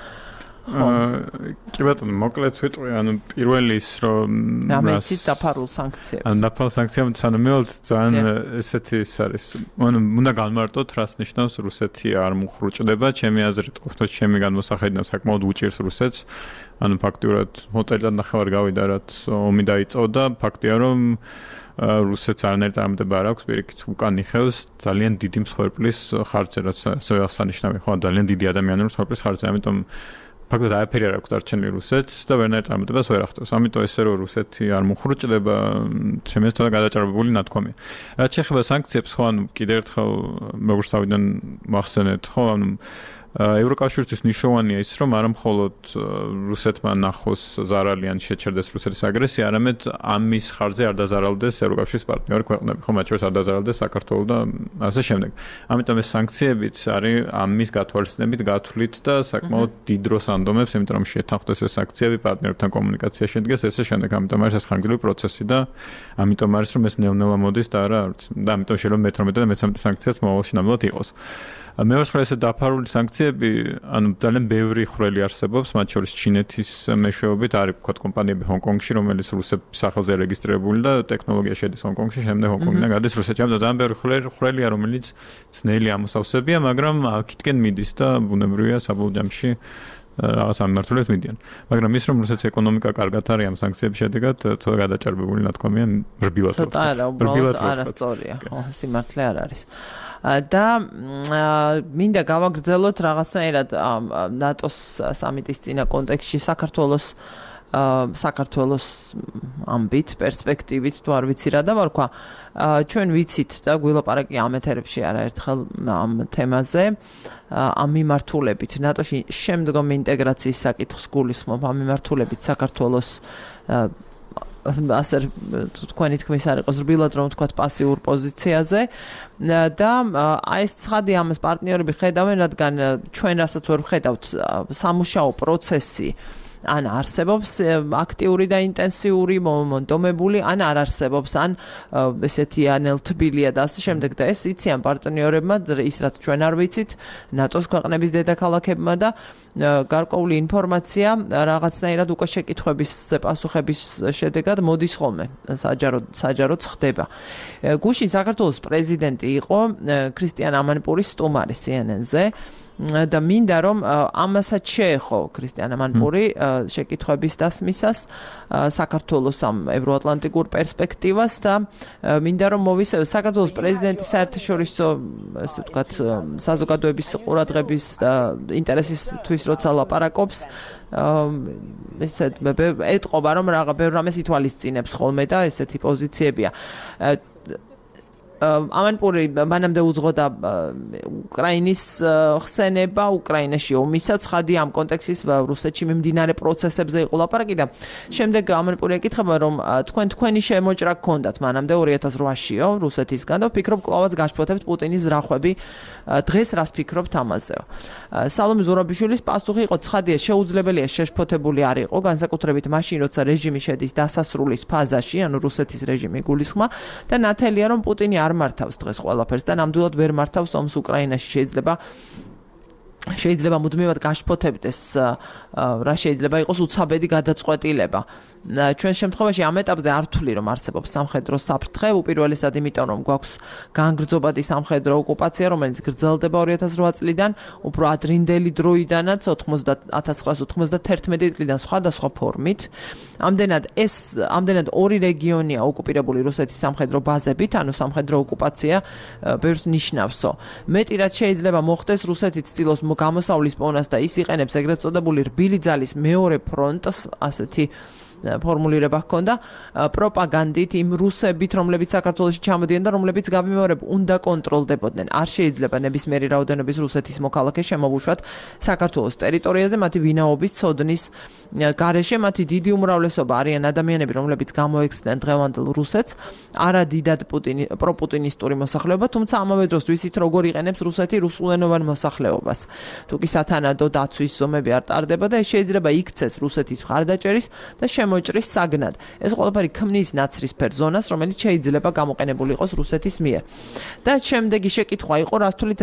კი ბატონო მოკლედ ვიტყვი ანუ პირველი ის რომ ამეცით დაფარულ სანქციებს ან დაფარულ სანქციებს სანამდვილად ძალიან ესეთი ის არის ანუ უნდა განმარტოთ რას ნიშნავს რუსეთი არ მუხრუჭდება ჩემი აზრით ყოფნით ჩემი განმოსახედიდან საკმაოდ უჭირს რუსეთს ანუ ფაქტიურად მოწელად ნახევარი გავიდა რაც ომი დაიწყო და ფაქტია რომ რუსეთს არანაირი წარმატება არ აქვს პირიქით უკან იხევს ძალიან დიდი მსხვერპლის ხარჯზე რაც ასევე აღსანიშნავი ხო ძალიან დიდი ადამიანური მსხვერპლის ხარჯზე ამიტომ ფაქტობრივად არაფერი არ აქვს დარჩენილი რუსეთს და ვერანაირ წარმატებას ვერ ახდენს. ამიტომ ესე რომ რუსეთი არ მუხრუჭდება, ჩემი აზრით გადაჭარბებული ნათქვამია. რაც შეეხება სანქციებს, ხო, ანუ კიდევ ერთხელ როგორც თავიდან მახსენეთ, ხო, ანუ ევროკავშირისთვის მნიშვნელოვანია ის, რომ არა მხოლოდ რუსეთმა ნახოს ზარალი ან შეჩერდეს რუსეთის აგრესია, არამედ ამის ხარჯზე არ დაზარალდეს ევროკავშირის პარტნიორი ქვეყნები, ხო, მათ შორის არ დაზარალდეს საქართველო და ასე შემდეგ. ამიტომ ეს სანქციებიც არის ამის გათვალისწინებით გათვლით და საკმაოდ დიდ დროს ანდომებს, იმიტომ რომ შეთანხმდეს ეს სანქციები პარტნიორებთან კომუნიკაცია შედგეს, ესე შემდეგ. ამიტომ არის ეს ხანგრძლივი პროცესი და ამიტომ არის რომ ეს ნელ-ნელა მოდის და არა და ამიტომ შეიძლება მე-12 და მე-13 სანქციაც მოვალში ნამდვილად იყოს. მეორე ესე დაფარული სანქციები, ანუ ძალიან ბევრი ხვრელი არსებობს, მათ შორის ჩინეთის მეშვეობით არის ვთქვათ კომპანიები ჰონკონგში, რომელიც რუსების სახელზე რეგისტრირებული და ტექნოლოგია შედის ჰონკონგში, შემდეგ ჰონკონგიდან გადის რუსეთში. ამიტომ ძალიან ბევრი ხვრელია, რომელიც ძნელი ამოსავსებია, მაგრამ აქეთკენ მიდის და ბუნებრივია საბოლოო ჯამში რაღაც ამმართველებს მიდიან. მაგრამ ის რომ რუსეთის ეკონომიკა კარგად არის ამ სანქციების შედეგად, ცოტა გადაჭარბებული ნათქვამია რბილად. ცოტა არა, უბრალოდ არასწორია. ხო, სიმართლე არ არის. და მინდა გავაგრძელოთ რაღაცნაირად ნატოს სამიტის წინა კონტექსტში საქართველოს ამბით, პერსპექტივით, თუ არ ვიცი რა დავარქვა, ჩვენ ვიცით და გვილაპარაკი ამ ეთერებში არაერთხელ ამ თემაზე, ამ მიმართულებით, ნატოში შემდგომი ინტეგრაციის საკითხს გულისხმობ, ამ მიმართულებით საქართველოს ასე თქვენი თქმის არ იყოს რბილად რომ თქვა პასიურ პოზიციაზე და აი ეს ცხადი ამას პარტნიორები ხედავენ, რადგან ჩვენ რასაც ვერ ვხედავთ სამუშაო პროცესი ან არსებობს აქტიური და ინტენსიური მომდომებული, ან არ არსებობს, ან ესეთი ანელთბილია და ასე შემდეგ და ეს იციან პარტნიორებმა, ის რაც ჩვენ არ ვიცით, ნატოს ქვეყნების დედაქალაქებმა და გარკვეული ინფორმაცია რაღაცნაირად უკვე შეკითხვებზე პასუხების შედეგად მოდის ხოლმე, საჯაროდ ხდება. გუშინ საქართველოს პრეზიდენტი იყო ქრისტიან ამანპურის სტუმარი CNN-ზე. და მინდა რომ ამასაც შეეხო ქრისტიან ამანპური შეკითხვების დასმისას საქართველოს ამ ევროატლანტიკურ პერსპექტივას და მინდა რომ მოვისწრებთ საქართველოს პრეზიდენტის საერთაშორისო ასე ვთქვათ საზოგადოების ყურადღების და ინტერესისთვის როცა ლაპარაკობს ესეთ ეტყობა რომ რაღა ბევრ რამეს ითვალისწინებს ხოლმე და ესეთი პოზიციებია ამანპური მანამდე უძღოდა უკრაინის ხსენება, უკრაინაში ომისა, ცხადი ამ კონტექსტის რუსეთში მიმდინარე პროცესებზე იყო ლაპარაკი და შემდეგ ამანპური ეკითხება, რომ თქვენი შემოჭრა გქონდათ მანამდე 2008-იო რუსეთისგან და ვფიქრობ კლავაც გაშფოთებთ პუტინის ზრახვები. დღეს რას ფიქრობთ ამაზეო? სალომე ზურაბიშვილის პასუხი იყო ცხადია, შეუძლებელია შეშფოთებული არ იყო, განსაკუთრებით მაშინ, როცა რეჟიმი შედის დასასრულის ფაზაში, ანუ რუსეთის რეჟიმი გულისხმა და ნათელია, რომ პუტინი არ მართავს დღეს ყველაფერს და ნამდვილად ვერ მართავს ომს უკრაინაში შეიძლება მუდმივად გაშფოთებდეს რა შეიძლება იყოს უცაბედი გადაწყვეტილება. ჩვენ შემთხვევაში ამ ეტაპზე არ ვთვლი რომ არსებობს სამხედრო საფრთხე, უპირველესად იმიტომ რომ გვაქვს განგრძობადი სამხედრო ოკუპაცია, რომელიც გრძელდება 2008 წლიდან, უფრო ადრინდელი დროიდანაც 1991 წლიდან სხვადასხვა ფორმით. ამდენად ორი რეგიონია ოკუპირებული რუსეთის სამხედრო ბაზებით, ანუ სამხედრო ოკუპაცია ბევრს ნიშნავსო. მეტი რაც შეიძლება მოხდეს, რუსეთი ცდილობს გამოსავლის პოვნას და ის იყენებს ეგრეთ წოდებული რბილი ძალის მეორე ფრონტს, ასეთი ფორმულირება ჰქონდა პროპაგანდით იმ რუსებით, რომლებიც საქართველოში ჩამოდიან და რომლებიც გავიმეორებ უნდა კონტროლდებოდნენ. არ შეიძლება ნებისმიერი რაოდენობის რუსეთის მოქალაქე შემოვუშვათ საქართველოს ტერიტორიაზე, მათი ვინაობის ცოდნის გარეშე, მათი დიდი უმრავლესობა არიან ადამიანები, რომლებიც გამოექცნენ დღევანდელ რუსეთს, არა დიდად პროპუტინისტური მოსახლეობა, თუმცა ამავე დროს ვიცით როგორ იყენებს რუსეთი რუსულენოვან მოსახლეობას. თუ კი სათანადო დაცვის ზომები არ ტარდება და ეს შეიძლება იქცეს რუსეთის მხარდაჭერის და მოჭრის საგნად. ეს ყველაფერი ქმნის ნაცრისფერ ზონას, რომელიც შეიძლება გამოყენებული იყოს რუსეთის მიერ. და შემდეგი შეკითხვა იყო, რას თulit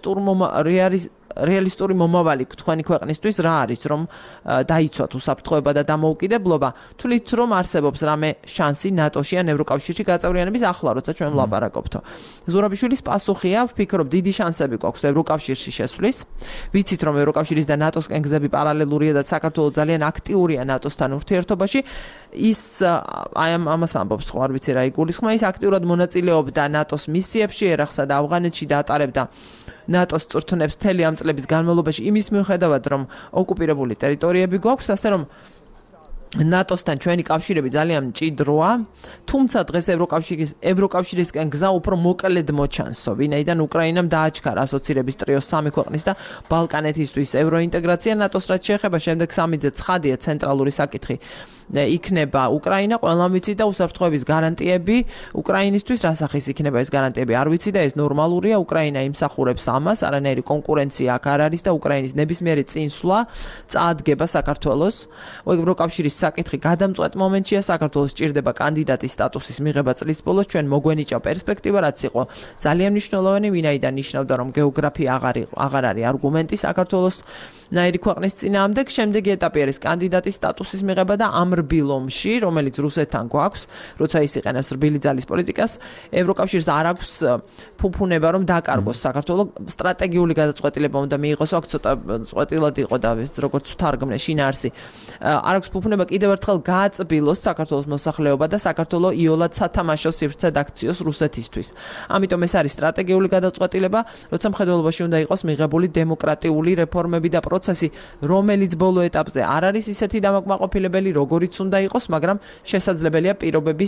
რეალისტური მომავალი თქვენი ქვეყნისთვის რა არის, რომ დაიცვათ უსაფრთხოება და დამოუკიდებლობა, თulit რომ არსებობს რამე შანსი ნატოში ან ევროკავშირში გაწევრიანების ახლა, როცა ჩვენ ვლაპარაკობთო. ზურაბიშვილის პასუხია, ვფიქრობ, დიდი შანსები გვაქვს ევროკავშირში შესვლის. ვიცით, რომ ევროკავშირის და ნატოსკენ გზები პარალელურია და საქართველოს ძალიან აქტიურია ნატოსთან ურთიერთობაში. ის ამას ამბობს, ხო არ ვიცი რა იგულისხმა, ის აქტიურად მონაწილეობდა ნატოს მისიებში ერახსა და ავღანეთში და ატარებდა ნატოს წვრთნებს მთელი ამ წლების განმავლობაში იმის მიუხედავად, რომ ოკუპირებული ტერიტორიები გვაქვს, ასე რომ ნატოსთან ჩვენი კავშირები ძალიან მჭიდროა, თუმცა დღეს ევროკავშირისკენ გზა უფრო მოკლედ მოჩანსო, ვინაიდან უკრაინამ დააჩქარა ასოცირების ტრიოს სამი ქვეყნის და ბალკანეთისთვის ევროინტეგრაცია ნატოს რაც შეეხება შემდეგ სამიძე ცხადია ცენტრალური საკითხი იქნება უკრაინა, ყველამ ვიცი და უსაფრთხოების გარანტიები უკრაინისთვის რა სახის იქნება ეს გარანტიები არ ვიცი და ეს ნორმალურია, უკრაინა იმსახურებს ამას, არანაირი კონკურენცია აქ არ არის და უკრაინის ნებისმიერი წინსვლა წაადგება საქართველოს. ევროკავშირის საკითხი გადამწყვეტ მომენტშია, საქართველოს სჭირდება კანდიდატის სტატუსის მიღება წლის ბოლოს, ჩვენ მოგვენიჭა პერსპექტივა, რაც იყო ძალიან მნიშვნელოვანი, ვინაიდან ნიშნავდა რომ გეოგრაფია აღარ არის არგუმენტი საქართველოს ნაირი ქვეყნის წინააღმდეგ. შემდეგი ეტაპი არის კანდიდატის სტატუსის მიღება და ამ რბილ ომში, რომელიც რუსეთთან გვაქვს, როცა ის იყენებს რბილი ძალის პოლიტიკას, ევროკავშირს არ აქვს ფუფუნება რომ დაკარგოს საქართველოს სტრატეგიული გადაწყვეტილება უნდა მიიღოს, აქ ცოტა წყვეტილად იყო და ეს როგორც თარგმნე შინაარსი. არ აქვს ფუფუნება კიდევ ერთხელ გააწბილოს საქართველოს მოსახლეობა და საქართველოს იოლად სათამაშო სივრცედ აქციოს რუსეთისთვის. ამიტომ ეს არის სტრატეგიული გადაწყვეტილება, როცა მხედველობაში უნდა იყოს მიღებული დემოკრატიული რეფორმები და პროცესი, რომელიც ბოლო ეტაპზე არ არის ისეთი დამაკმაყოფილებელი, როგორიც უნდა იყოს, მაგრამ შესაძლებელია პირობების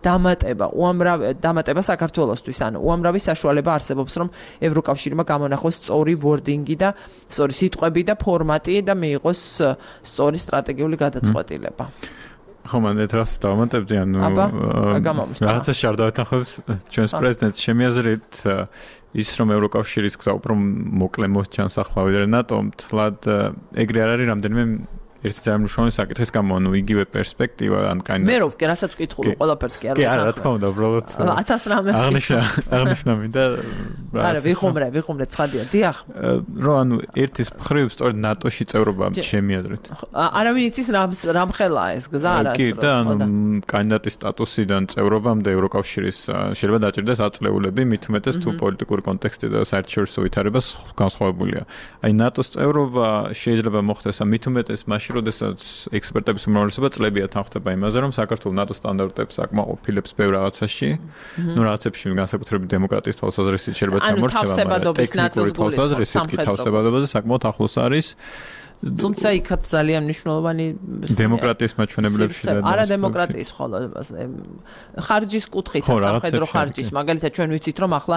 დამატება საქართველოსთვის. ანუ უამრავი საშუალება არსებობს, რომ ევროკავშირმა გამონახოს სწორი ვორდინგი და სწორი სიტყვები და ფორმატი და მიიღოს სწორი სტრატეგიული გადაწყვეტილება. ხო, მან ეთრას დავამატებდი, ანუ რაღაცა შარდავეთახებს ჩვენს პრეზიდენტს შემიაზრეთ ის რომ ევროკავშირის გზა უფრო მოკლე მოსჩანს ახლა ვიდრე ნატომ, თლად ეგრე არ არის რამდენიმე ერთი ძალიან მნიშვნელოვანი საკითხის გამო, ანუ იგივე პერსპექტივა, ან კაინდა. მე რო რა საწყვეტულო ყველაფერს კი არ ვთქვა. კი, რა თქმა უნდა, უბრალოდ 1000 რამეს. აღნიშნა მინდა. არა, ვიხუმრე, ცხადია, დიახ. რომ ანუ ერთის მხრივ სწორედ ნატოში წევრობა შემიადრეთ. არავინ იცის რა მხელაა ეს გზა არა. კი, და ანუ კანდიდატის სტატუსიდან წევრობამდე ევროკავშირის შეიძლება დაჭირდეს აწლეულები, მით უმეტეს თუ პოლიტიკური კონტექსტი და საერთაშორისო ვითარება განსხვავებულია. აი ნატოს წევრობა შეიძლება მოხდეს მით უმეტეს მაშინ როდესაც ექსპერტების უმრავლესობა წლებია თანხმდება იმაზე, რომ საქართველოს ნატოს სტანდარტებს აკმაყოფილებს ბევრ რაღაცაში, ну რაღაცებში განსაკუთრებით დემოკრატიის თვალსაზრისით შეიძლება ჩამორჩება, მაგრამ ტექნიკური თვალსაზრისით კი თავსებადობაზე საკმაოდ ახლოს არის. თუმცა იქაც ძალიან მნიშვნელოვანი დემოკრატიის მაჩვენებლებში და არა დემოკრატიის ხოლო ხარჯის კუთხით სამხედრო ხარჯის მაგალითად ჩვენ ვიცით რომ ახლა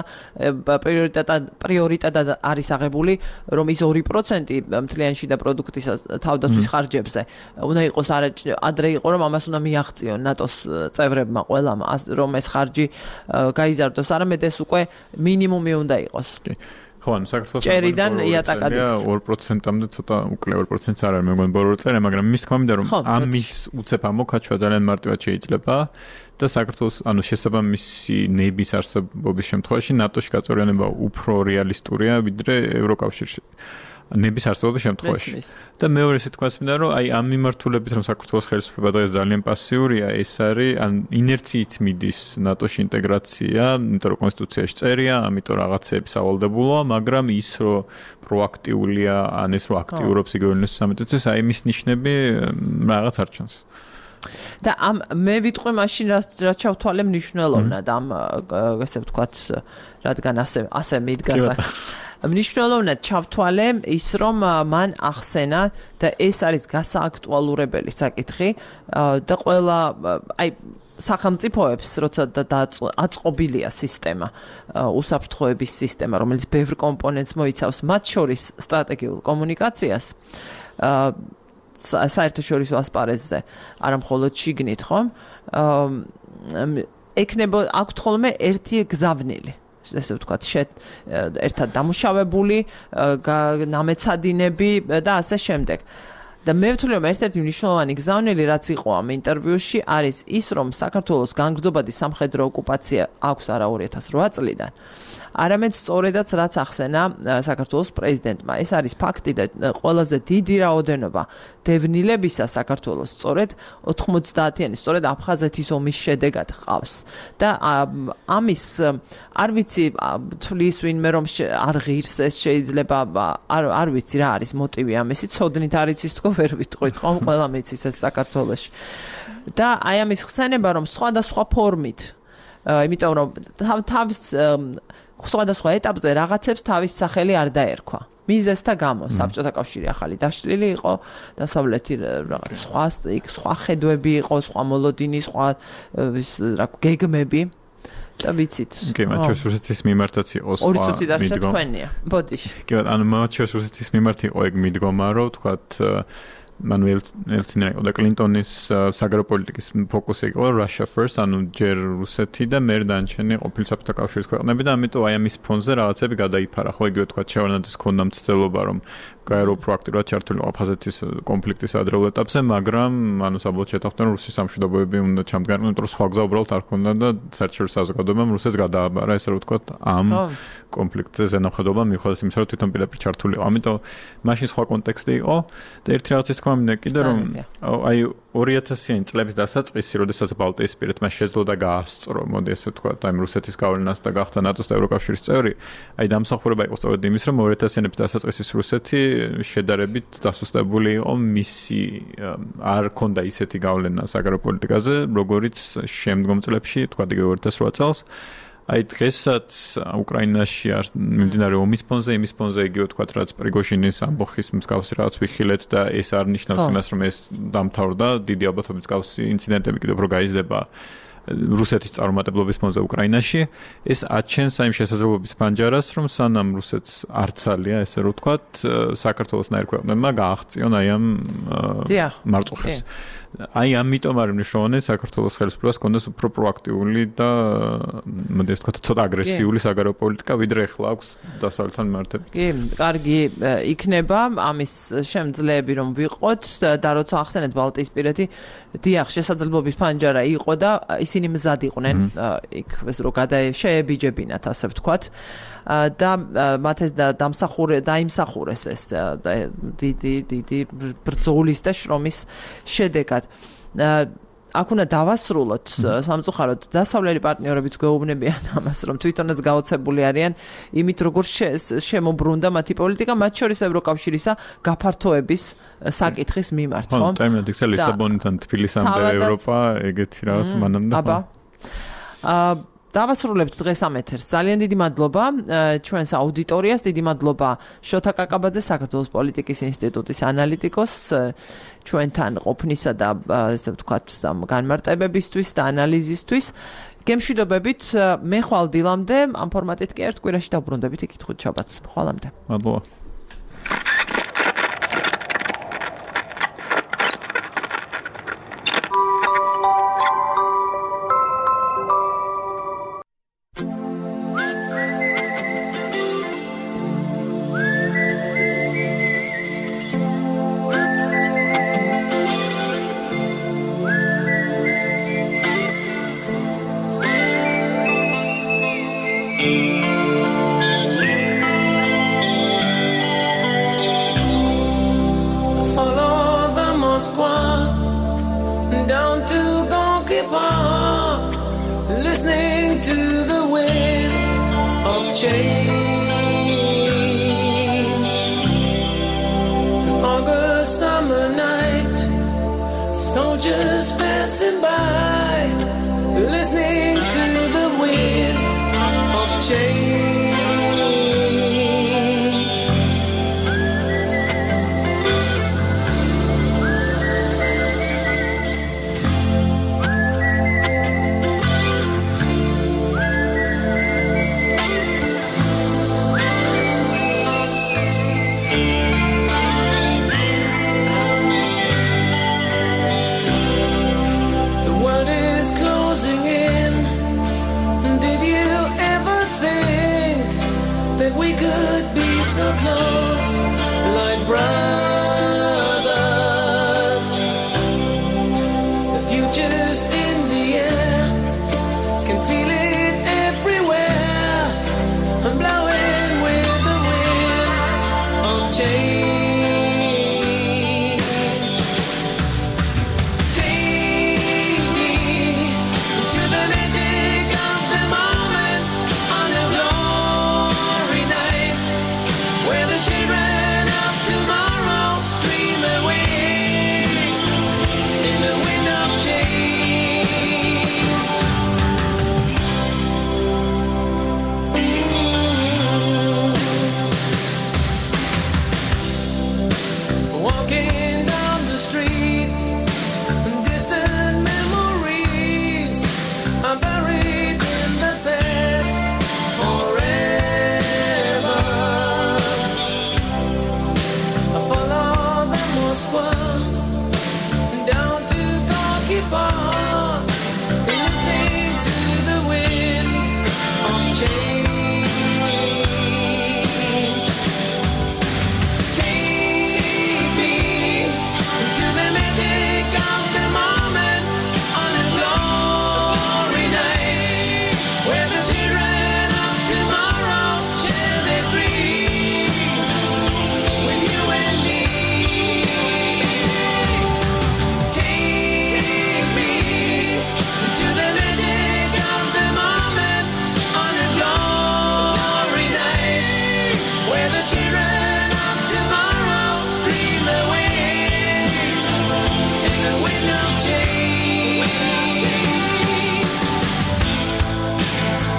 პრიორიტეტად არის აღებული რომ ის 2% მთლიანი შიდა პროდუქტის თავდაცვის ხარჯებზე უნდა იყოს ადრე იყო რომ ამას უნდა მიაღწიონ ნატოს წევრებმა ყველამ რომ ეს ხარჯი გაიზარდოს არამედ ეს უკვე მინიმუმი უნდა იყოს ხო, ანუ საქართველოს ჭერიდან იატაკადით 2%-მდე ცოტა უკლე 2%-ს არ არის მეგონი ბოლო წელი, მაგრამ მის თქმა მინდა რომ ამის უცებ ამოქაჩვა ძალიან მარტივად შეიძლება და საქართველოს ანუ შესაბამისი ნების არსებობის შემთხვევაში ნატოში გაწევრიანება უფრო რეალისტურია ვიდრე ევროკავშირში. ნების არსებობის შემთხვევაში. და მეორე სიტყვაც მინდა რომ აი ამ მიმართულებით რომ საქართველოს ხელისუფლება დღეს ძალიან პასიურია, ეს არის ან ინერციით მიდის ნატოში ინტეგრაცია, იმიტომ რომ კონსტიტუციაში წერია, ამიტომ რაღაცები სავალდებულოა, მაგრამ ის რომ პროაქტიულია, ან ეს რომ აქტიურობს იგივე უნივერსიტეტის სამეთეთს, აი მის ნიშნები რაღაც არ ჩანს. და მე ვიტყვი მაშინ რაც ჩავთვალე მნიშვნელოვნად ამ ესე ვთქვათ, რადგან ასე მიდგას მნიშვნელოვნად ჩავთვალე ის რომ მან ახსენა და ეს არის გასააქტუალურებელი საკითხი და ყველა აი სახელმწიფოებს როცა აწყობილია სისტემა უსაფრთხოების სისტემა რომელიც ბევრ კომპონენტს მოიცავს მათ შორის სტრატეგიულ კომუნიკაციას საერთაშორისო ასპარეზზე არა მხოლოდ შიგნით ხომ ექნება აქვთ ხოლმე ერთი გზავნილი ესე ვთქვათ, ერთად დამუშავებული, ნამეცადინები და ასე შემდეგ. და მე ვთვლი რომ ერთ-ერთი მნიშვნელოვანი გზავნილი რაც იყო ამ ინტერვიუში არის ის რომ საქართველოს განგრძობადი სამხედრო ოკუპაცია აქვს არა 2008 წლიდან არამედ სწორედაც რაც ახსენა საქართველოს პრეზიდენტმა ეს არის ფაქტი და ყველაზე დიდი რაოდენობა დევნილებისა საქართველოს სწორედ 90-იანი სწორედ აფხაზეთის ომის შედეგად ყავს და ამის არ ვიცი თulis ვინმე რომ არ ღირს ეს შეიძლება არ ვიცი რა არის მოტივი ამისი ცოდნით არ იცის თქო ვერ ვიტყვით ხომ ყველა მეცის ეს საქართველოში და აი ამის ხსენება რომ სხვადასხვა ფორმით იმიტომ რომ თავის სხვადასხვა ეტაპზე რაღაცებს თავის სახელი არ დაერქვა მიზეზთა გამო საბჭოთა კავშირი ახალი დაშლილი იყო დასავლეთი რაღაც სხვა ხედვები იყო სხვა მოლოდინი სხვა რა გეგმები და ვიცით კი მათ შორის რუსეთის მიმართაც იყო სხვა ორი წუთი და შეთქვენია ბოდიში კი ანუ მათ შორის რუსეთის მიმართ იყო ეგ მიდგომა რომ თქვათ მანუელ ელცინა იყო და კლინტონის საგარეო პოლიტიკის ფოკუსი იყო Russia first, ანუ ჯერ რუსეთი და მერე დანარჩენი ყოფილი საბჭოთა კავშირის ქვეყნები და ამიტომ აი ამის ფონზე რაღაცები გადაიფარა. ხო იგივე თქვა შევარდნაძის ქონდა მცდელობა რომ გაერო პროაქტიულად ჩართულიყო აფხაზეთის კონფლიქტის ადრეულ ეტაპზე, მაგრამ ანუ საბოლოოდ შეთანხმდნენ რომ რუსეთის სამშვიდობოები უნდა ჩამდგარდნენ, იმიტომ რომ სხვა გზა უბრალოდ არ ქონდა და საერთაშორისო საზოგადოებამ რუსეთს გადააბარა ესე რომ ვთქვათ ამ კონფლიქტზე ზენახდობა მიუხედავად იმისა რომ თვითონ პირდაპირ ჩართულიყო. ამიტომ მაშინ სხვა კონტექსტი იყო და ერთი რაღაცის თქმა უნდა კიდე რომ აი 2000-იანი წლების დასაწყისი, როდესაც ბალტიისპირეთმა შეძლო და გაასწრო, მოდი ესე ვთქვათ, აი რუსეთის გავლენას და გახდა ნატოს და ევროკავშირის წევრი, აი დამსახურება იყო სწორედ იმის, რომ 2000-იანების დასაწყისის რუსეთი შედარებით დასუსტებული იყო, მისი არ ქონდა ისეთი გავლენა საგარეო პოლიტიკაზე, როგორიც შემდგომ წლებში, თქვათ იგივე 2008 წელს. აი დღესაც უკრაინაში მიმდინარე ომის ფონზე, იმის ფონზე იგივე თქვათ, რაც პრიგოჟინის ამბოხის მსგავსი რაღაც ვიხილეთ და ეს არ ნიშნავს იმას, რომ ეს დამთავრდა, დიდი ალბათობით მსგავსი ინციდენტები კიდევ უფრო გაიზრდება რუსეთის წარუმატებლობის ფონზე უკრაინაში. ეს აჩენს აი შესაძლებლობის პანჯარას, რომ სანამ რუსეთს არცალია, ესე რომ ვთქვათ, საქართველოს ნაირ ქვეყნებმა გააღწიონ აი ამ მარწუხებს. აი ამიტომ არის მნიშვნელოვანი საქართველოს ხელისუფლებას კონდეს უფრო პროაქტიული და მოდი ასე ვთქვათ, ცოტა აგრესიული საგარეო პოლიტიკა, ვიდრე ახლა აქვს დასავლეთთან მიმართებით. კი, კარგი იქნება ამის შემძლეები რომ ვიყოთ და როცა ახსენეთ ბალტიისპირეთი, დიახ, შესაძლებლობის პანჯარა იყო და ისინი მზად იყვნენ იქ რო შეებიჯებინათ, ასე ვთქვათ. და მათ ეს დაიმსახურეს ეს დიდი ბრძოლის და შრომის შედეგად. აქ უნდა დავასრულოთ სამწუხაროდ დასავლელი პარტნიორებიც გვეუბნებიან ამას, რომ თვითონაც გაოცებული არიან იმით, როგორ შემოbrunდა მათი პოლიტიკა, მათ შორის ევროკავშირისა გაფართოების საკითხის მიმართ, ხო? ტაიმად იქცა ლისაბონიდან თბილისამდე ევროპა, ეგეთი რაღაც მანამდე. აბა. დავასრულებთ დღეს ამ ეთერს. ძალიან დიდი მადლობა ჩვენს აუდიტორიას, დიდი მადლობა შოთა კაკაბაძე, საქართველოს პოლიტიკის ინსტიტუტის ანალიტიკოს, ჩვენთან ყოფნისა და ესე ვთქვათ, განმარტებებისთვის და ანალიზისთვის. გემშვიდობებით, მე ხვალ დილამდე ამ ფორმატით კი ერთ კვირაში დავბრუნდებით იკითხოთ შაბათს. ხვალამდე. მადლობა.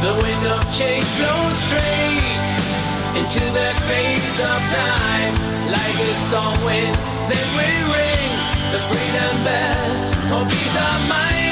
The wind of change blows straight into that phase of time. Like a storm wind, then we ring the freedom bell for peace of mind.